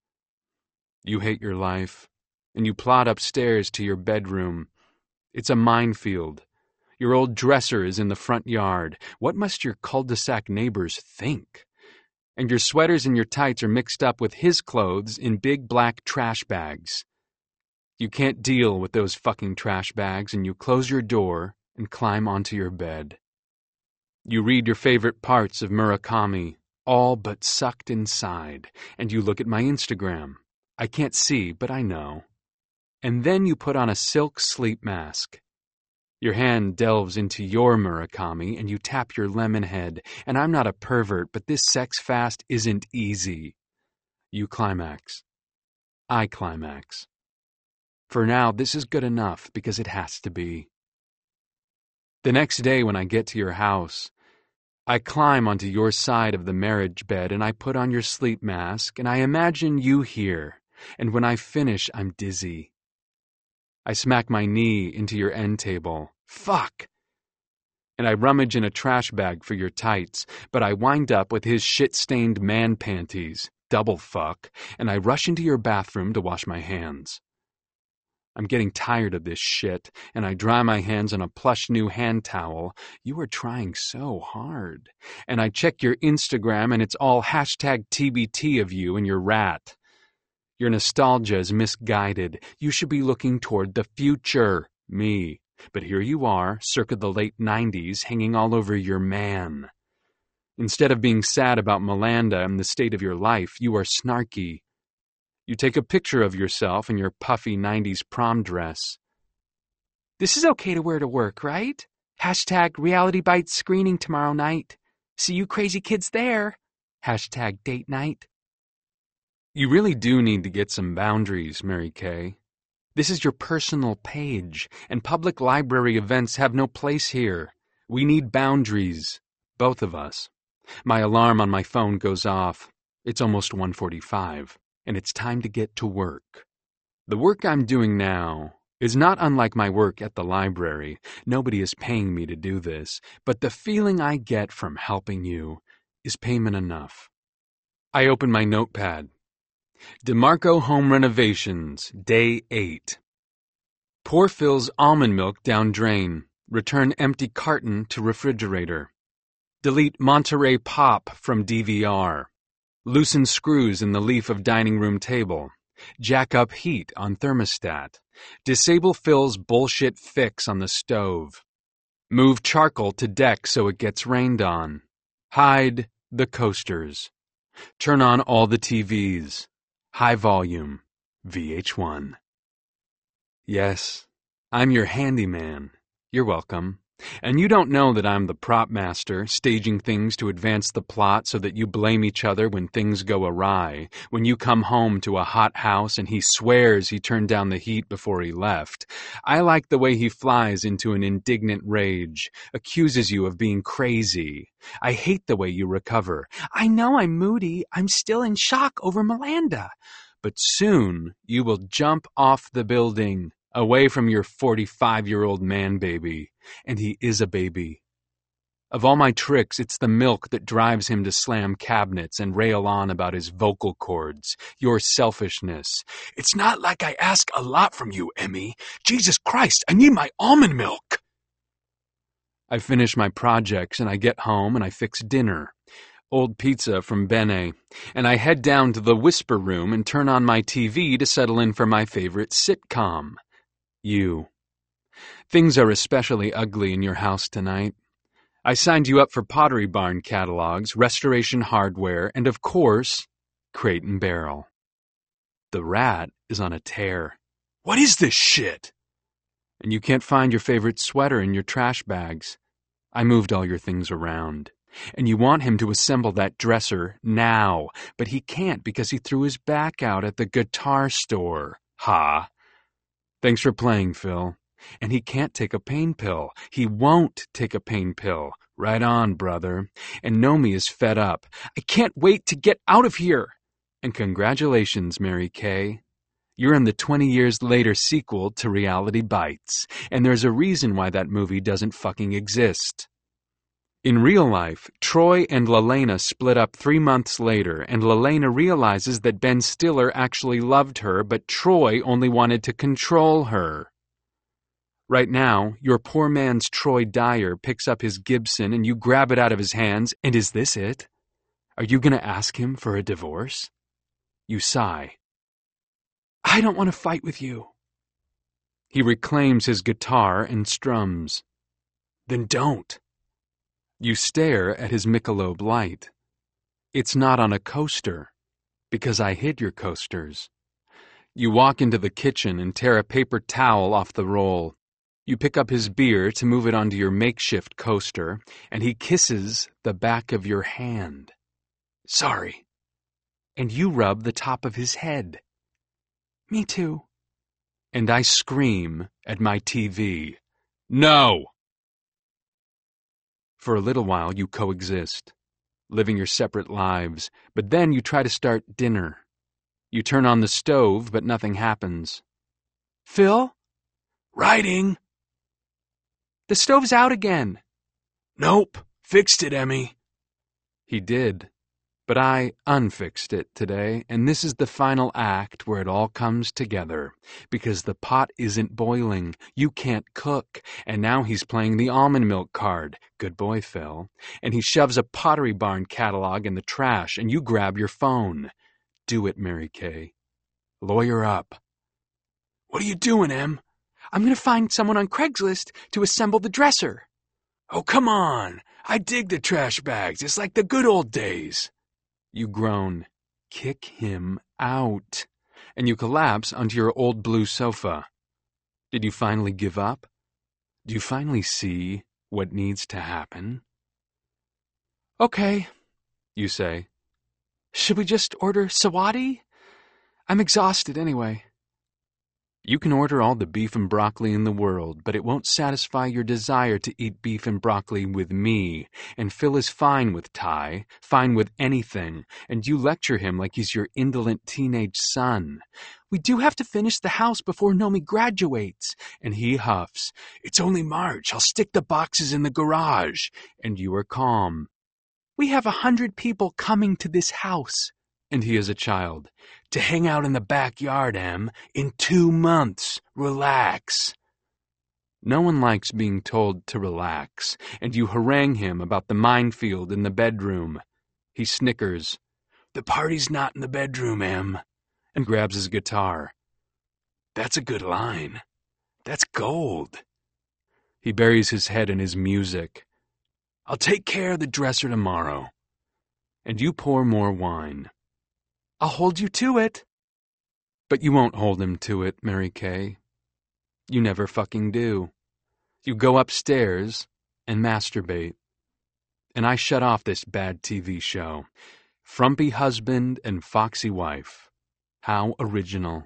You hate your life, and you plod upstairs to your bedroom. It's a minefield. Your old dresser is in the front yard. What must your cul-de-sac neighbors think? And your sweaters and your tights are mixed up with his clothes in big black trash bags. You can't deal with those fucking trash bags, and you close your door and climb onto your bed. You read your favorite parts of Murakami, all but sucked inside, and you look at my Instagram. I can't see, but I know. And then you put on a silk sleep mask. Your hand delves into your Murakami, and you tap your lemon head, and I'm not a pervert, but this sex fast isn't easy. You climax. I climax. For now, this is good enough because it has to be. The next day when I get to your house, I climb onto your side of the marriage bed and I put on your sleep mask and I imagine you here, and when I finish, I'm dizzy. I smack my knee into your end table. Fuck! And I rummage in a trash bag for your tights, but I wind up with his shit-stained man panties, double fuck, and I rush into your bathroom to wash my hands. I'm getting tired of this shit, and I dry my hands on a plush new hand towel. You are trying so hard. And I check your Instagram, and it's all #TBT of you and your rat. Your nostalgia is misguided. You should be looking toward the future, me. But here you are, circa the late 90s, hanging all over your man. Instead of being sad about Melanda and the state of your life, you are snarky. You take a picture of yourself in your puffy 90s prom dress. This is okay to wear to work, right? #Reality Bites screening tomorrow night. See you crazy kids there. #date night. You really do need to get some boundaries, Mary Kay. This is your personal page, and public library events have no place here. We need boundaries, both of us. My alarm on my phone goes off. It's almost 1:45. And it's time to get to work. The work I'm doing now is not unlike my work at the library. Nobody is paying me to do this, but the feeling I get from helping you is payment enough. I open my notepad. DeMarco Home Renovations, Day 8. Pour Phil's almond milk down drain. Return empty carton to refrigerator. Delete Monterey Pop from DVR. Loosen screws in the leaf of dining room table. Jack up heat on thermostat. Disable Phil's bullshit fix on the stove. Move charcoal to deck so it gets rained on. Hide the coasters. Turn on all the TVs. High volume. VH1. Yes, I'm your handyman. You're welcome. And you don't know that I'm the prop master, staging things to advance the plot so that you blame each other when things go awry, when you come home to a hot house and he swears he turned down the heat before he left. I like the way he flies into an indignant rage, accuses you of being crazy. I hate the way you recover. I know I'm moody. I'm still in shock over Melanda. But soon you will jump off the building, away from your 45-year-old man-baby. And he is a baby. Of all my tricks, it's the milk that drives him to slam cabinets and rail on about his vocal cords, your selfishness. It's not like I ask a lot from you, Emmy. Jesus Christ, I need my almond milk. I finish my projects and I get home and I fix dinner. Old pizza from Bene, and I head down to the whisper room and turn on my TV to settle in for my favorite sitcom. You. Things are especially ugly in your house tonight. I signed you up for Pottery Barn catalogs, Restoration Hardware, and of course, Crate and Barrel. The rat is on a tear. What is this shit? And you can't find your favorite sweater in your trash bags. I moved all your things around. And you want him to assemble that dresser now, but he can't because he threw his back out at the guitar store. Ha! Thanks for playing, Phil. And he can't take a pain pill. He won't take a pain pill. Right on, brother. And Nomi is fed up. I can't wait to get out of here. And congratulations, Mary Kay. You're in the 20 Years Later sequel to Reality Bites, and there's a reason why that movie doesn't fucking exist. In real life, Troy and Lelena split up 3 months later, and Lelena realizes that Ben Stiller actually loved her, but Troy only wanted to control her. Right now, your poor man's Troy Dyer picks up his Gibson and you grab it out of his hands, and is this it? Are you going to ask him for a divorce? You sigh. I don't want to fight with you. He reclaims his guitar and strums. Then don't. You stare at his Michelob Light. It's not on a coaster, because I hid your coasters. You walk into the kitchen and tear a paper towel off the roll. You pick up his beer to move it onto your makeshift coaster, and he kisses the back of your hand. Sorry. And you rub the top of his head. Me too. And I scream at my TV. No! For a little while you coexist, living your separate lives, but then you try to start dinner. You turn on the stove, but nothing happens. Phil? Writing. The stove's out again. Nope. Fixed it, Emmy. He did. But I unfixed it today, and this is the final act where it all comes together. Because the pot isn't boiling, you can't cook, and now he's playing the almond milk card. Good boy, Phil. And he shoves a Pottery Barn catalog in the trash, and you grab your phone. Do it, Mary Kay. Lawyer up. What are you doing, Em? I'm going to find someone on Craigslist to assemble the dresser. Oh, come on. I dig the trash bags. It's like the good old days. You groan. Kick him out. And you collapse onto your old blue sofa. Did you finally give up? Do you finally see what needs to happen? Okay, you say. Should we just order Sawadi? I'm exhausted anyway. You can order all the beef and broccoli in the world, but it won't satisfy your desire to eat beef and broccoli with me. And Phil is fine with Ty, fine with anything, and you lecture him like he's your indolent teenage son. We do have to finish the house before Nomi graduates. And he huffs, It's only March. I'll stick the boxes in the garage. And you are calm. We have 100 people coming to this house. And he is a child. To hang out in the backyard, Em. In 2 months. Relax. No one likes being told to relax, and you harangue him about the minefield in the bedroom. He snickers. The party's not in the bedroom, Em, and grabs his guitar. That's a good line. That's gold. He buries his head in his music. I'll take care of the dresser tomorrow. And you pour more wine. I'll hold you to it. But you won't hold him to it, Mary Kay. You never fucking do. You go upstairs and masturbate. And I shut off this bad TV show. Frumpy husband and foxy wife. How original.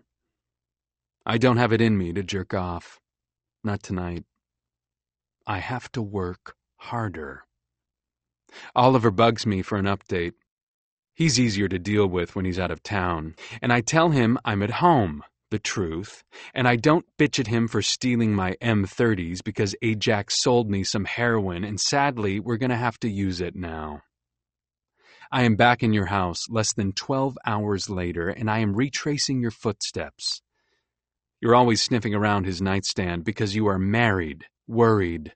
I don't have it in me to jerk off. Not tonight. I have to work harder. Oliver bugs me for an update. He's easier to deal with when he's out of town, and I tell him I'm at home, the truth, and I don't bitch at him for stealing my M30s because Ajax sold me some heroin, and sadly, we're going to have to use it now. I am back in your house less than 12 hours later, and I am retracing your footsteps. You're always sniffing around his nightstand because you are married, worried.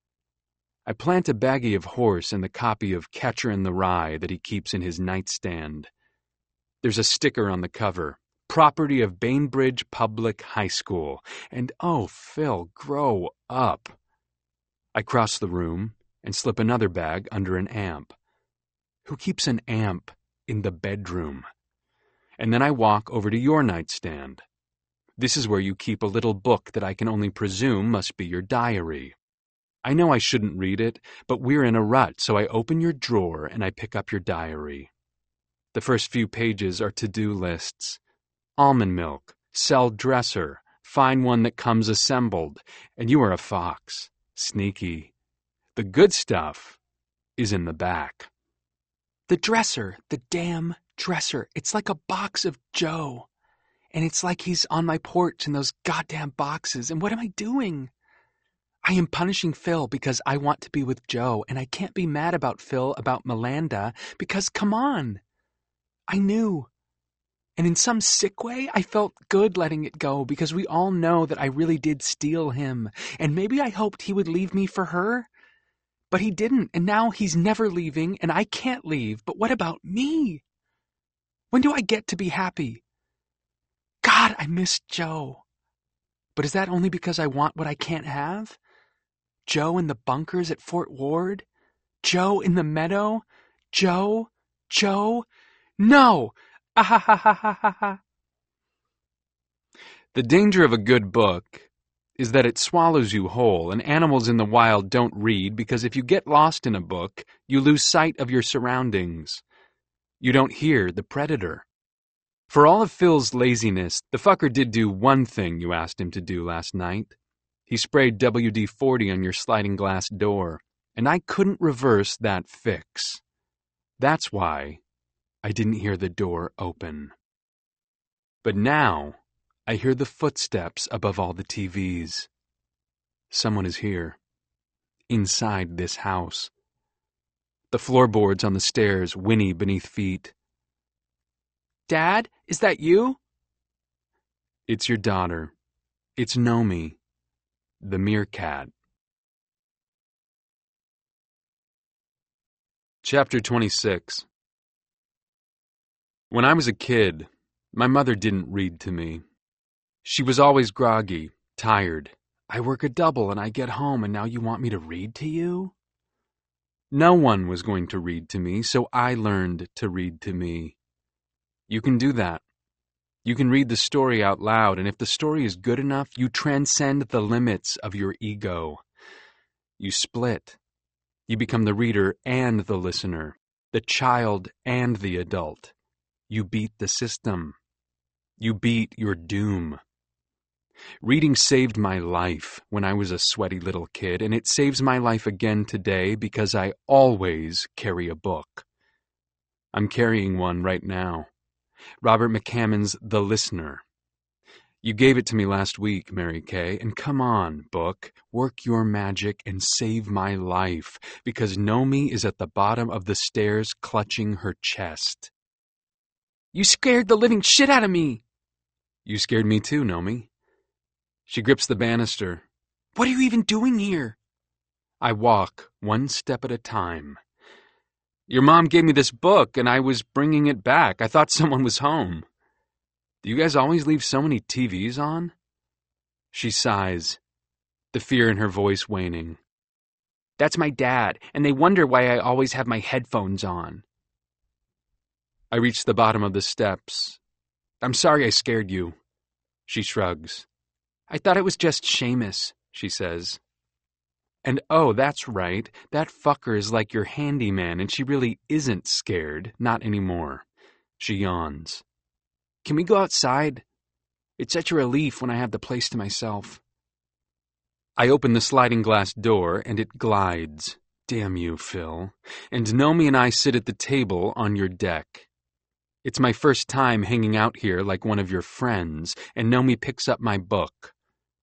I plant a baggie of horse and the copy of Catcher in the Rye that he keeps in his nightstand. There's a sticker on the cover, property of Bainbridge Public High School, and oh, Phil, grow up. I cross the room and slip another bag under an amp. Who keeps an amp in the bedroom? And then I walk over to your nightstand. This is where you keep a little book that I can only presume must be your diary. I know I shouldn't read it, but we're in a rut, so I open your drawer and I pick up your diary. The first few pages are to-do lists. Almond milk, sell dresser, find one that comes assembled, and you are a fox. Sneaky. The good stuff is in the back. The dresser, the damn dresser. It's like a box of Joe. And it's like he's on my porch in those goddamn boxes. And what am I doing? I am punishing Phil because I want to be with Joe, and I can't be mad about Phil about Melanda because, come on, I knew. And in some sick way, I felt good letting it go because we all know that I really did steal him, and maybe I hoped he would leave me for her. But he didn't, and now he's never leaving, and I can't leave. But what about me? When do I get to be happy? God, I miss Joe. But is that only because I want what I can't have? Joe in the bunkers at Fort Ward? Joe in the meadow? Joe? No! Ah ha ha ha ha ha ha. The danger of a good book is that it swallows you whole, and animals in the wild don't read because if you get lost in a book, you lose sight of your surroundings. You don't hear the predator. For all of Phil's laziness, the fucker did do one thing you asked him to do last night. He sprayed WD-40 on your sliding glass door, and I couldn't reverse that fix. That's why I didn't hear the door open. But now I hear the footsteps above all the TVs. Someone is here, inside this house. The floorboards on the stairs whinny beneath feet. Dad, is that you? It's your daughter. It's Nomi, the meerkat. Chapter 26. When I was a kid, my mother didn't read to me. She was always groggy, tired. I work a double and I get home and now you want me to read to you? No one was going to read to me, so I learned to read to me. You can do that. You can read the story out loud, and if the story is good enough, you transcend the limits of your ego. You split. You become the reader and the listener, the child and the adult. You beat the system. You beat your doom. Reading saved my life when I was a sweaty little kid, and it saves my life again today because I always carry a book. I'm carrying one right now. Robert McCammon's The Listener. You gave it to me last week, Mary Kay, and come on, book, work your magic and save my life, because Nomi is at the bottom of the stairs clutching her chest. You scared the living shit out of me. You scared me too, Nomi. She grips the banister. What are you even doing here? I walk one step at a time. Your mom gave me this book, and I was bringing it back. I thought someone was home. Do you guys always leave so many TVs on? She sighs, the fear in her voice waning. That's my dad, and they wonder why I always have my headphones on. I reach the bottom of the steps. I'm sorry I scared you. She shrugs. I thought it was just Seamus, she says. And oh, that's right, that fucker is like your handyman, and she really isn't scared, not anymore. She yawns. Can we go outside? It's such a relief when I have the place to myself. I open the sliding glass door, and it glides. Damn you, Phil. And Nomi and I sit at the table on your deck. It's my first time hanging out here like one of your friends, and Nomi picks up my book.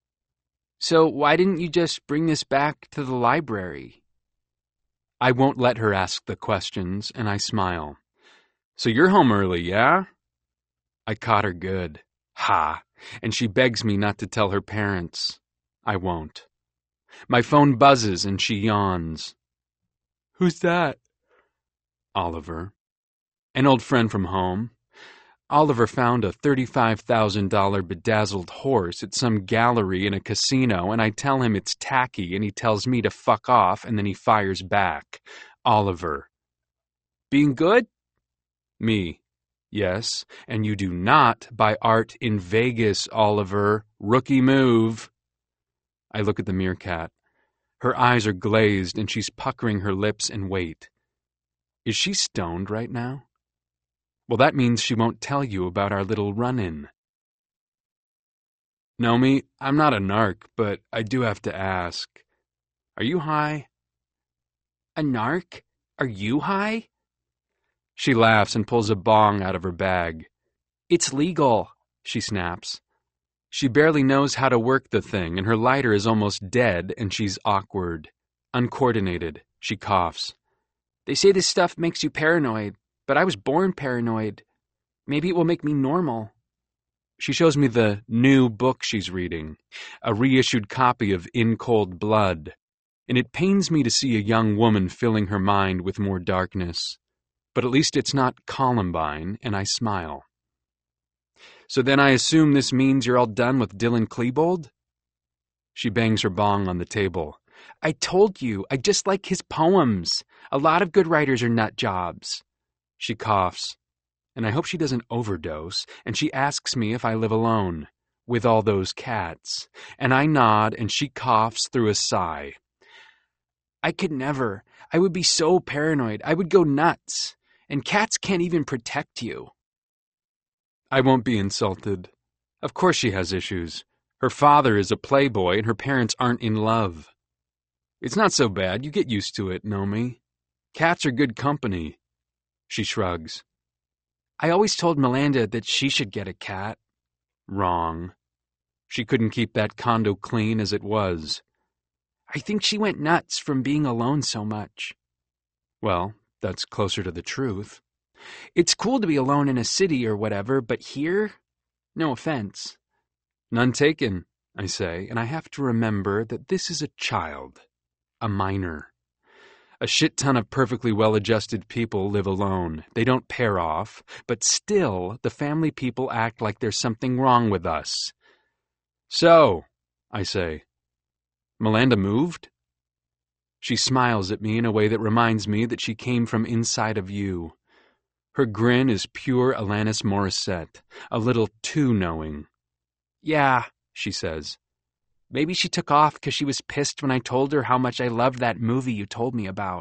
So why didn't you just bring this back to the library? I won't let her ask the questions, and I smile. So you're home early, yeah? I caught her good. Ha! And she begs me not to tell her parents. I won't. My phone buzzes and she yawns. Who's that? Oliver. An old friend from home. Oliver found a $35,000 bedazzled horse at some gallery in a casino, and I tell him it's tacky, and he tells me to fuck off, and then he fires back. Oliver. Being good? Me. Yes, and you do not buy art in Vegas, Oliver. Rookie move. I look at the meerkat. Her eyes are glazed, and she's puckering her lips and wait. Is she stoned right now? Well, that means she won't tell you about our little run-in. Nomi, I'm not a narc, but I do have to ask. Are you high? A narc? Are you high? She laughs and pulls a bong out of her bag. It's legal, she snaps. She barely knows how to work the thing, and her lighter is almost dead, and she's awkward. Uncoordinated. She coughs. They say this stuff makes you paranoid. But I was born paranoid. Maybe it will make me normal. She shows me the new book she's reading, a reissued copy of In Cold Blood, and it pains me to see a young woman filling her mind with more darkness. But at least it's not Columbine, and I smile. So then I assume this means you're all done with Dylan Klebold? She bangs her bong on the table. I told you, I just like his poems. A lot of good writers are nut jobs. She coughs, and I hope she doesn't overdose, and she asks me if I live alone, with all those cats, and I nod, and she coughs through a sigh. I could never. I would be so paranoid. I would go nuts, and cats can't even protect you. I won't be insulted. Of course she has issues. Her father is a playboy, and her parents aren't in love. It's not so bad. You get used to it, Nomi. Cats are good company. She shrugs. I always told Melinda that she should get a cat. Wrong. She couldn't keep that condo clean as it was. I think she went nuts from being alone so much. Well, that's closer to the truth. It's cool to be alone in a city or whatever, but here? No offense. None taken, I say, and I have to remember that this is a child, a minor. A shit ton of perfectly well-adjusted people live alone. They don't pair off, but still, the family people act like there's something wrong with us. So, I say, Melinda moved? She smiles at me in a way that reminds me that she came from inside of you. Her grin is pure Alanis Morissette, a little too knowing. Yeah, she says. Maybe she took off because she was pissed when I told her how much I loved that movie you told me about.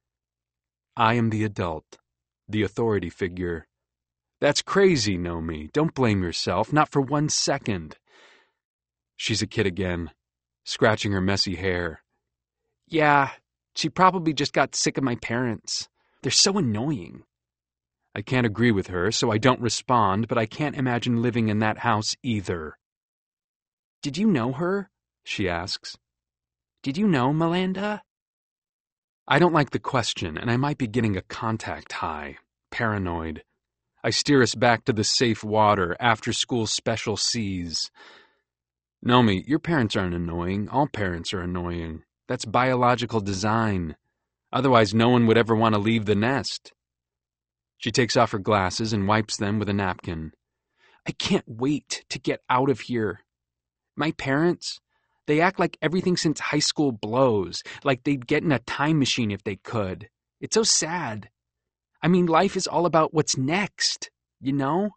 I am the adult, the authority figure. That's crazy, Nomi. Don't blame yourself, not for 1 second. She's a kid again, scratching her messy hair. Yeah, she probably just got sick of my parents. They're so annoying. I can't agree with her, so I don't respond, but I can't imagine living in that house either. Did you know her? She asks. Did you know Melanda? I don't like the question, and I might be getting a contact high. Paranoid. I steer us back to the safe water, after-school special C's. Nomi, your parents aren't annoying. All parents are annoying. That's biological design. Otherwise, no one would ever want to leave the nest. She takes off her glasses and wipes them with a napkin. I can't wait to get out of here. My parents, they act like everything since high school blows, like they'd get in a time machine if they could. It's so sad. I mean, life is all about what's next, you know?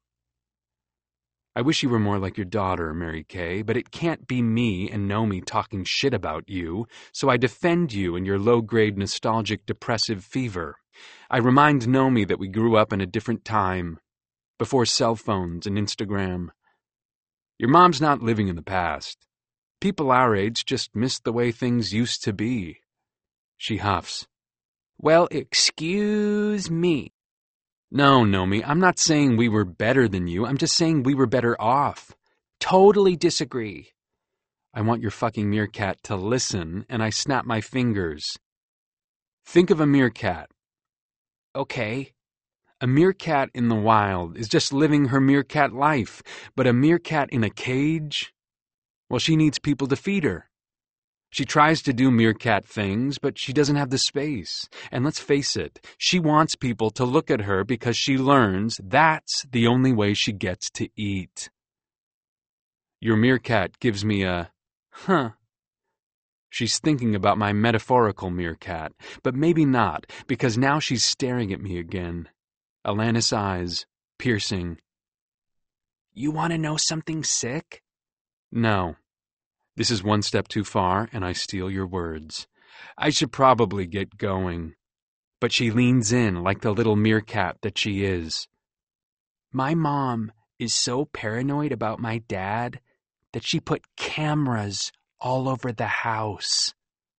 I wish you were more like your daughter, Mary Kay, but it can't be me and Nomi talking shit about you, so I defend you in your low-grade nostalgic depressive fever. I remind Nomi that we grew up in a different time, before cell phones and Instagram. Your mom's not living in the past. People our age just miss the way things used to be. She huffs. Well, excuse me. No, Nomi, I'm not saying we were better than you. I'm just saying we were better off. Totally disagree. I want your fucking meerkat to listen, and I snap my fingers. Think of a meerkat. Okay. A meerkat in the wild is just living her meerkat life, but a meerkat in a cage? Well, she needs people to feed her. She tries to do meerkat things, but she doesn't have the space. And let's face it, she wants people to look at her because she learns that's the only way she gets to eat. Your meerkat gives me a, huh. She's thinking about my metaphorical meerkat, but maybe not, because now she's staring at me again. Alanis eyes, piercing. You want to know something sick? No. This is one step too far, and I steal your words. I should probably get going. But she leans in like the little meerkat that she is. My mom is so paranoid about my dad that she put cameras all over the house.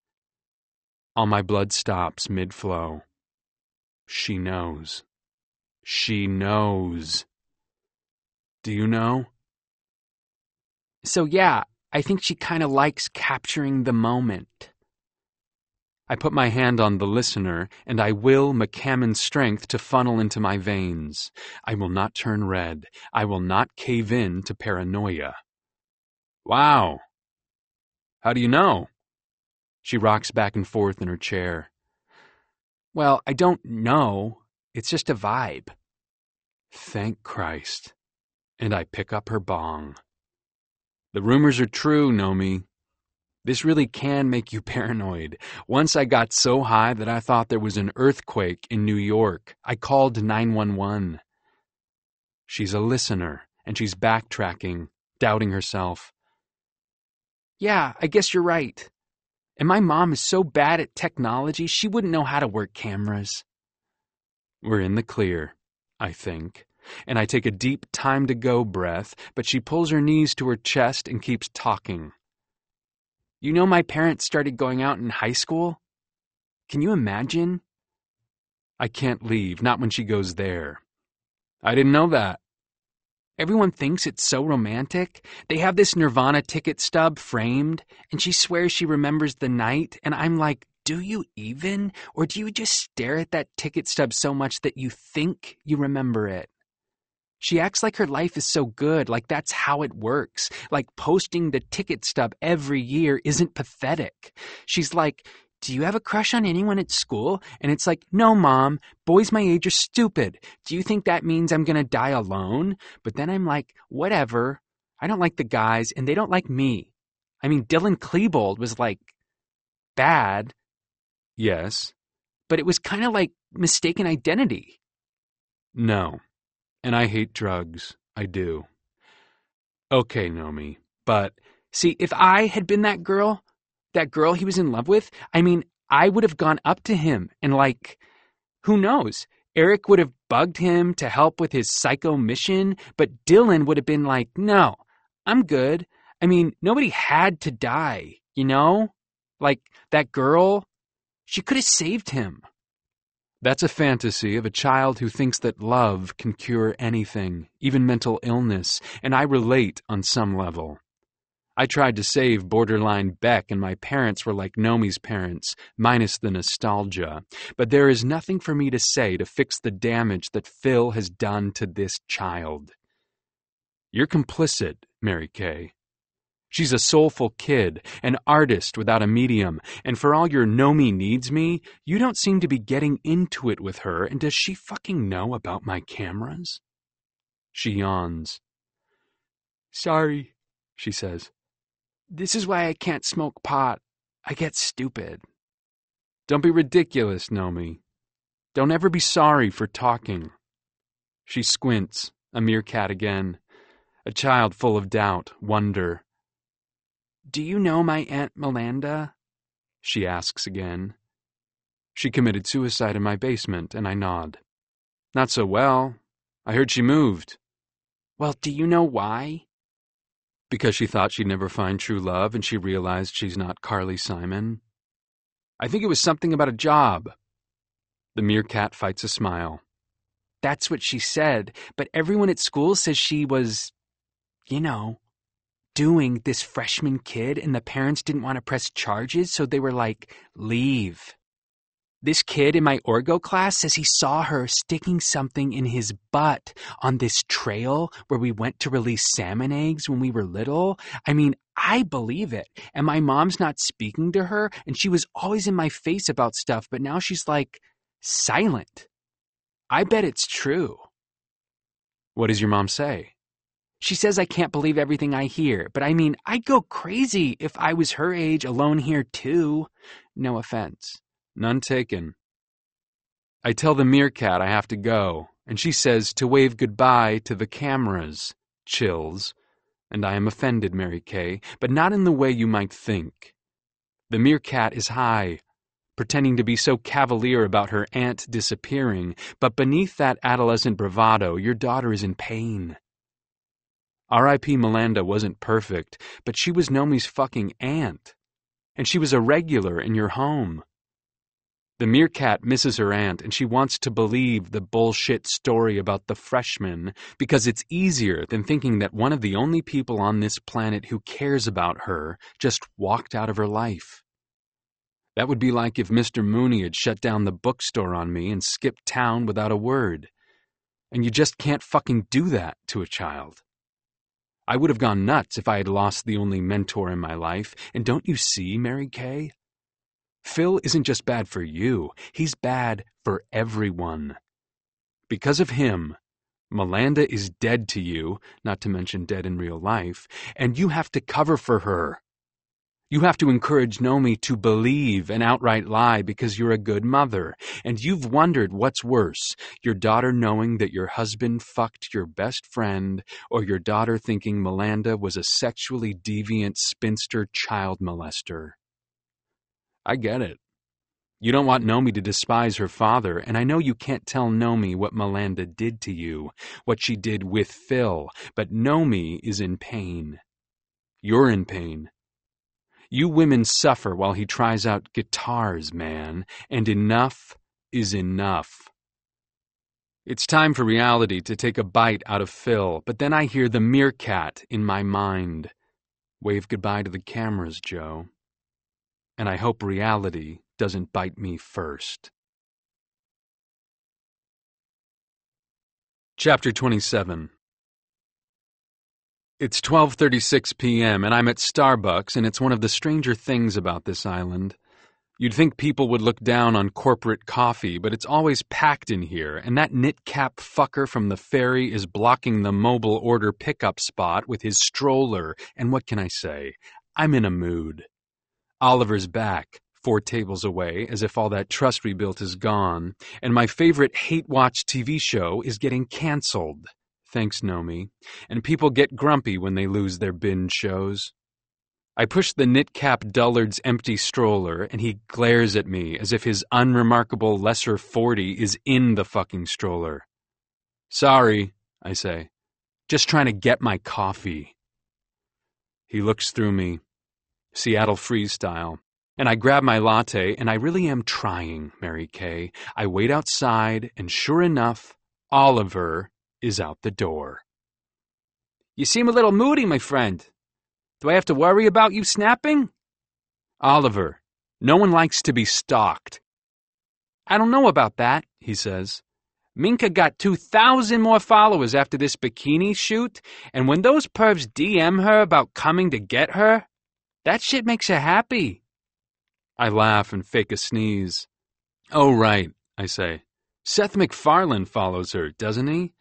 All my blood stops mid-flow. She knows. She knows. Do you know? So yeah, I think she kind of likes capturing the moment. I put my hand on the listener, and I will McCammon's strength to funnel into my veins. I will not turn red. I will not cave in to paranoia. Wow. How do you know? She rocks back and forth in her chair. Well, I don't know. It's just a vibe. Thank Christ. And I pick up her bong. The rumors are true, Nomi. This really can make you paranoid. Once I got so high that I thought there was an earthquake in New York. I called 911. She's a listener, and she's backtracking, doubting herself. Yeah, I guess you're right. And my mom is so bad at technology, she wouldn't know how to work cameras. We're in the clear, I think. And I take a deep time-to-go breath, but she pulls her knees to her chest and keeps talking. You know my parents started going out in high school? Can you imagine? I can't leave, not when she goes there. I didn't know that. Everyone thinks it's so romantic. They have this Nirvana ticket stub framed, and she swears she remembers the night, and I'm like, do you even? Or do you just stare at that ticket stub so much that you think you remember it? She acts like her life is so good, like that's how it works. Like posting the ticket stub every year isn't pathetic. She's like, do you have a crush on anyone at school? And it's like, no, Mom, boys my age are stupid. Do you think that means I'm going to die alone? But then I'm like, whatever. I don't like the guys, and they don't like me. I mean, Dylan Klebold was like, bad. Yes. But it was kind of like mistaken identity. No. And I hate drugs. I do. Okay, Nomi, but... See, if I had been that girl he was in love with, I mean, I would have gone up to him and like, who knows? Eric would have bugged him to help with his psycho mission, but Dylan would have been like, no, I'm good. I mean, nobody had to die, you know? Like, that girl, she could have saved him. That's a fantasy of a child who thinks that love can cure anything, even mental illness, and I relate on some level. I tried to save borderline Beck, and my parents were like Nomi's parents, minus the nostalgia. But there is nothing for me to say to fix the damage that Phil has done to this child. You're complicit, Mary Kay. She's a soulful kid, an artist without a medium, and for all your Nomi needs me, you don't seem to be getting into it with her, and does she fucking know about my cameras? She yawns. Sorry, she says. This is why I can't smoke pot. I get stupid. Don't be ridiculous, Nomi. Don't ever be sorry for talking. She squints, a meerkat again, a child full of doubt, wonder. Do you know my Aunt Melinda? She asks again. She committed suicide in my basement, and I nod. Not so well. I heard she moved. Well, do you know why? Because she thought she'd never find true love, and she realized she's not Carly Simon. I think it was something about a job. The meerkat fights a smile. That's what she said, but everyone at school says she was, doing this freshman kid, and the parents didn't want to press charges, so they were like, leave. This kid in my orgo class says he saw her sticking something in his butt on this trail where we went to release salmon eggs when we were little. I mean, I believe it. And my mom's not speaking to her, and she was always in my face about stuff, but now she's like silent. I bet it's true. What does your mom say? She says I can't believe everything I hear, but I mean, I'd go crazy if I was her age alone here too. No offense. None taken. I tell the meerkat I have to go, and she says to wave goodbye to the cameras. Chills. And I am offended, Mary Kay, but not in the way you might think. The meerkat is high, pretending to be so cavalier about her aunt disappearing, but beneath that adolescent bravado, your daughter is in pain. R.I.P. Melinda wasn't perfect, but she was Nomi's fucking aunt, and she was a regular in your home. The meerkat misses her aunt, and she wants to believe the bullshit story about the freshman because it's easier than thinking that one of the only people on this planet who cares about her just walked out of her life. That would be like if Mr. Mooney had shut down the bookstore on me and skipped town without a word. And you just can't fucking do that to a child. I would have gone nuts if I had lost the only mentor in my life, and don't you see, Mary Kay? Phil isn't just bad for you, he's bad for everyone. Because of him, Melinda is dead to you, not to mention dead in real life, and you have to cover for her. You have to encourage Nomi to believe an outright lie because you're a good mother, and you've wondered what's worse, your daughter knowing that your husband fucked your best friend, or your daughter thinking Melinda was a sexually deviant spinster child molester. I get it. You don't want Nomi to despise her father, and I know you can't tell Nomi what Melinda did to you, what she did with Phil, but Nomi is in pain. You're in pain. You women suffer while he tries out guitars, man, and enough is enough. It's time for reality to take a bite out of Phil, but then I hear the meerkat in my mind. Wave goodbye to the cameras, Joe. And I hope reality doesn't bite me first. Chapter 27. It's 12:36 p.m. and I'm at Starbucks, and it's one of the stranger things about this island. You'd think people would look down on corporate coffee, but it's always packed in here, and that knit-cap fucker from the ferry is blocking the mobile order pickup spot with his stroller, and what can I say? I'm in a mood. Oliver's back, 4 tables away, as if all that trust we built is gone, and my favorite hate-watch TV show is getting canceled. Thanks, Nomi. And people get grumpy when they lose their binge shows. I push the knit-cap dullard's empty stroller, and he glares at me as if his unremarkable lesser 40 is in the fucking stroller. Sorry, I say. Just trying to get my coffee. He looks through me, Seattle Freeze style, and I grab my latte, and I really am trying, Mary Kay. I wait outside, and sure enough, Oliver is out the door. You seem a little moody, my friend. Do I have to worry about you snapping? Oliver, no one likes to be stalked. I don't know about that, he says. Minka got 2,000 more followers after this bikini shoot, and when those pervs DM her about coming to get her, that shit makes her happy. I laugh and fake a sneeze. Oh, right, I say. Seth MacFarlane follows her, doesn't he?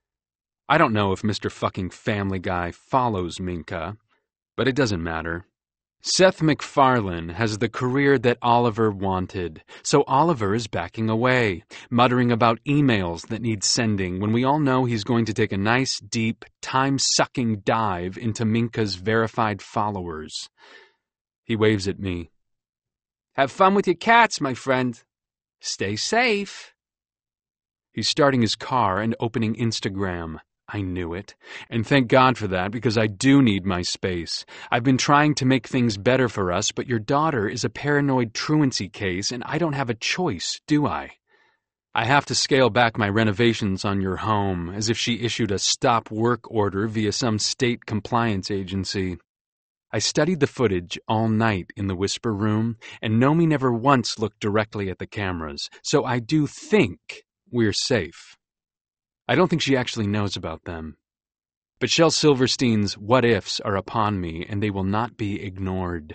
I don't know if Mr. fucking Family Guy follows Minka, but it doesn't matter. Seth MacFarlane has the career that Oliver wanted, so Oliver is backing away, muttering about emails that need sending when we all know he's going to take a nice, deep, time-sucking dive into Minka's verified followers. He waves at me. Have fun with your cats, my friend. Stay safe. He's starting his car and opening Instagram. I knew it. And thank God for that, because I do need my space. I've been trying to make things better for us, but your daughter is a paranoid truancy case, and I don't have a choice, do I? I have to scale back my renovations on your home, as if she issued a stop work order via some state compliance agency. I studied the footage all night in the whisper room, and Nomi never once looked directly at the cameras, so I do think we're safe. I don't think she actually knows about them. But Shel Silverstein's what-ifs are upon me, and they will not be ignored.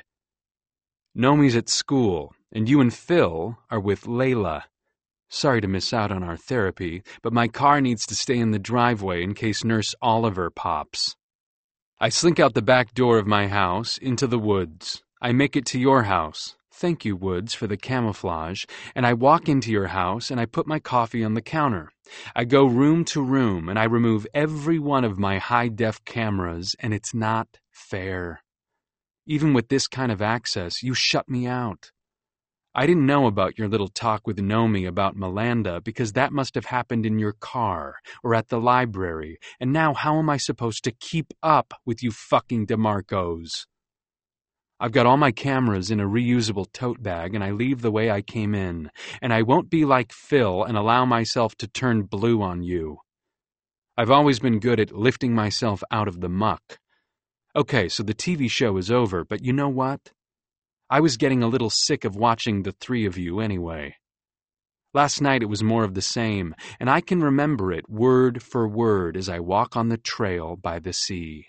Nomi's at school, and you and Phil are with Layla. Sorry to miss out on our therapy, but my car needs to stay in the driveway in case Nurse Oliver pops. I slink out the back door of my house into the woods. I make it to your house. Thank you, Woods, for the camouflage. And I walk into your house and I put my coffee on the counter. I go room to room and I remove every one of my high-def cameras, and it's not fair. Even with this kind of access, you shut me out. I didn't know about your little talk with Nomi about Melanda because that must have happened in your car or at the library, and now how am I supposed to keep up with you fucking DeMarcos? I've got all my cameras in a reusable tote bag, and I leave the way I came in, and I won't be like Phil and allow myself to turn blue on you. I've always been good at lifting myself out of the muck. Okay, so the TV show is over, but you know what? I was getting a little sick of watching the three of you anyway. Last night it was more of the same, and I can remember it word for word as I walk on the trail by the sea.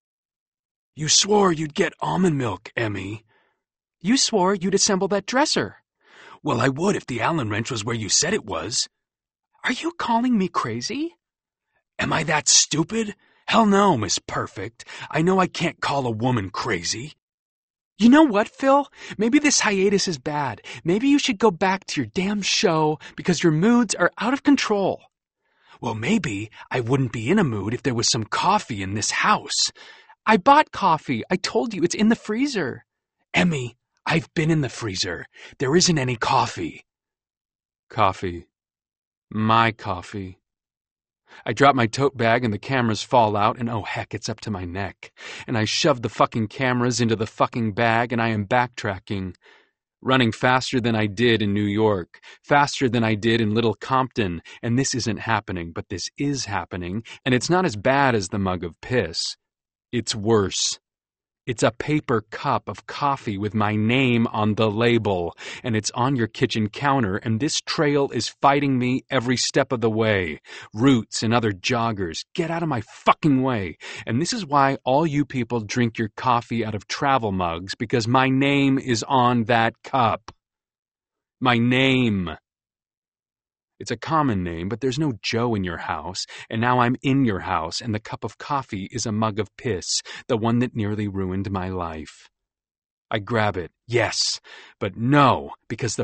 You swore you'd get almond milk, Emmy. You swore you'd assemble that dresser. Well, I would if the Allen wrench was where you said it was. Are you calling me crazy? Am I that stupid? Hell no, Miss Perfect. I know I can't call a woman crazy. You know what, Phil? Maybe this hiatus is bad. Maybe you should go back to your damn show because your moods are out of control. Well, maybe I wouldn't be in a mood if there was some coffee in this house. I bought coffee. I told you, it's in the freezer. Emmy, I've been in the freezer. There isn't any coffee. Coffee. My coffee. I drop my tote bag and the cameras fall out, and oh heck, it's up to my neck. And I shove the fucking cameras into the fucking bag, and I am backtracking. Running faster than I did in New York, faster than I did in Little Compton, and this isn't happening, but this is happening, and it's not as bad as the mug of piss. It's worse. It's a paper cup of coffee with my name on the label, and it's on your kitchen counter, and this trail is fighting me every step of the way. Roots and other joggers, get out of my fucking way. And this is why all you people drink your coffee out of travel mugs, because my name is on that cup. My name. It's a common name, but there's no Joe in your house, and now I'm in your house, and the cup of coffee is a mug of piss, the one that nearly ruined my life. I grab it, yes, but no, because the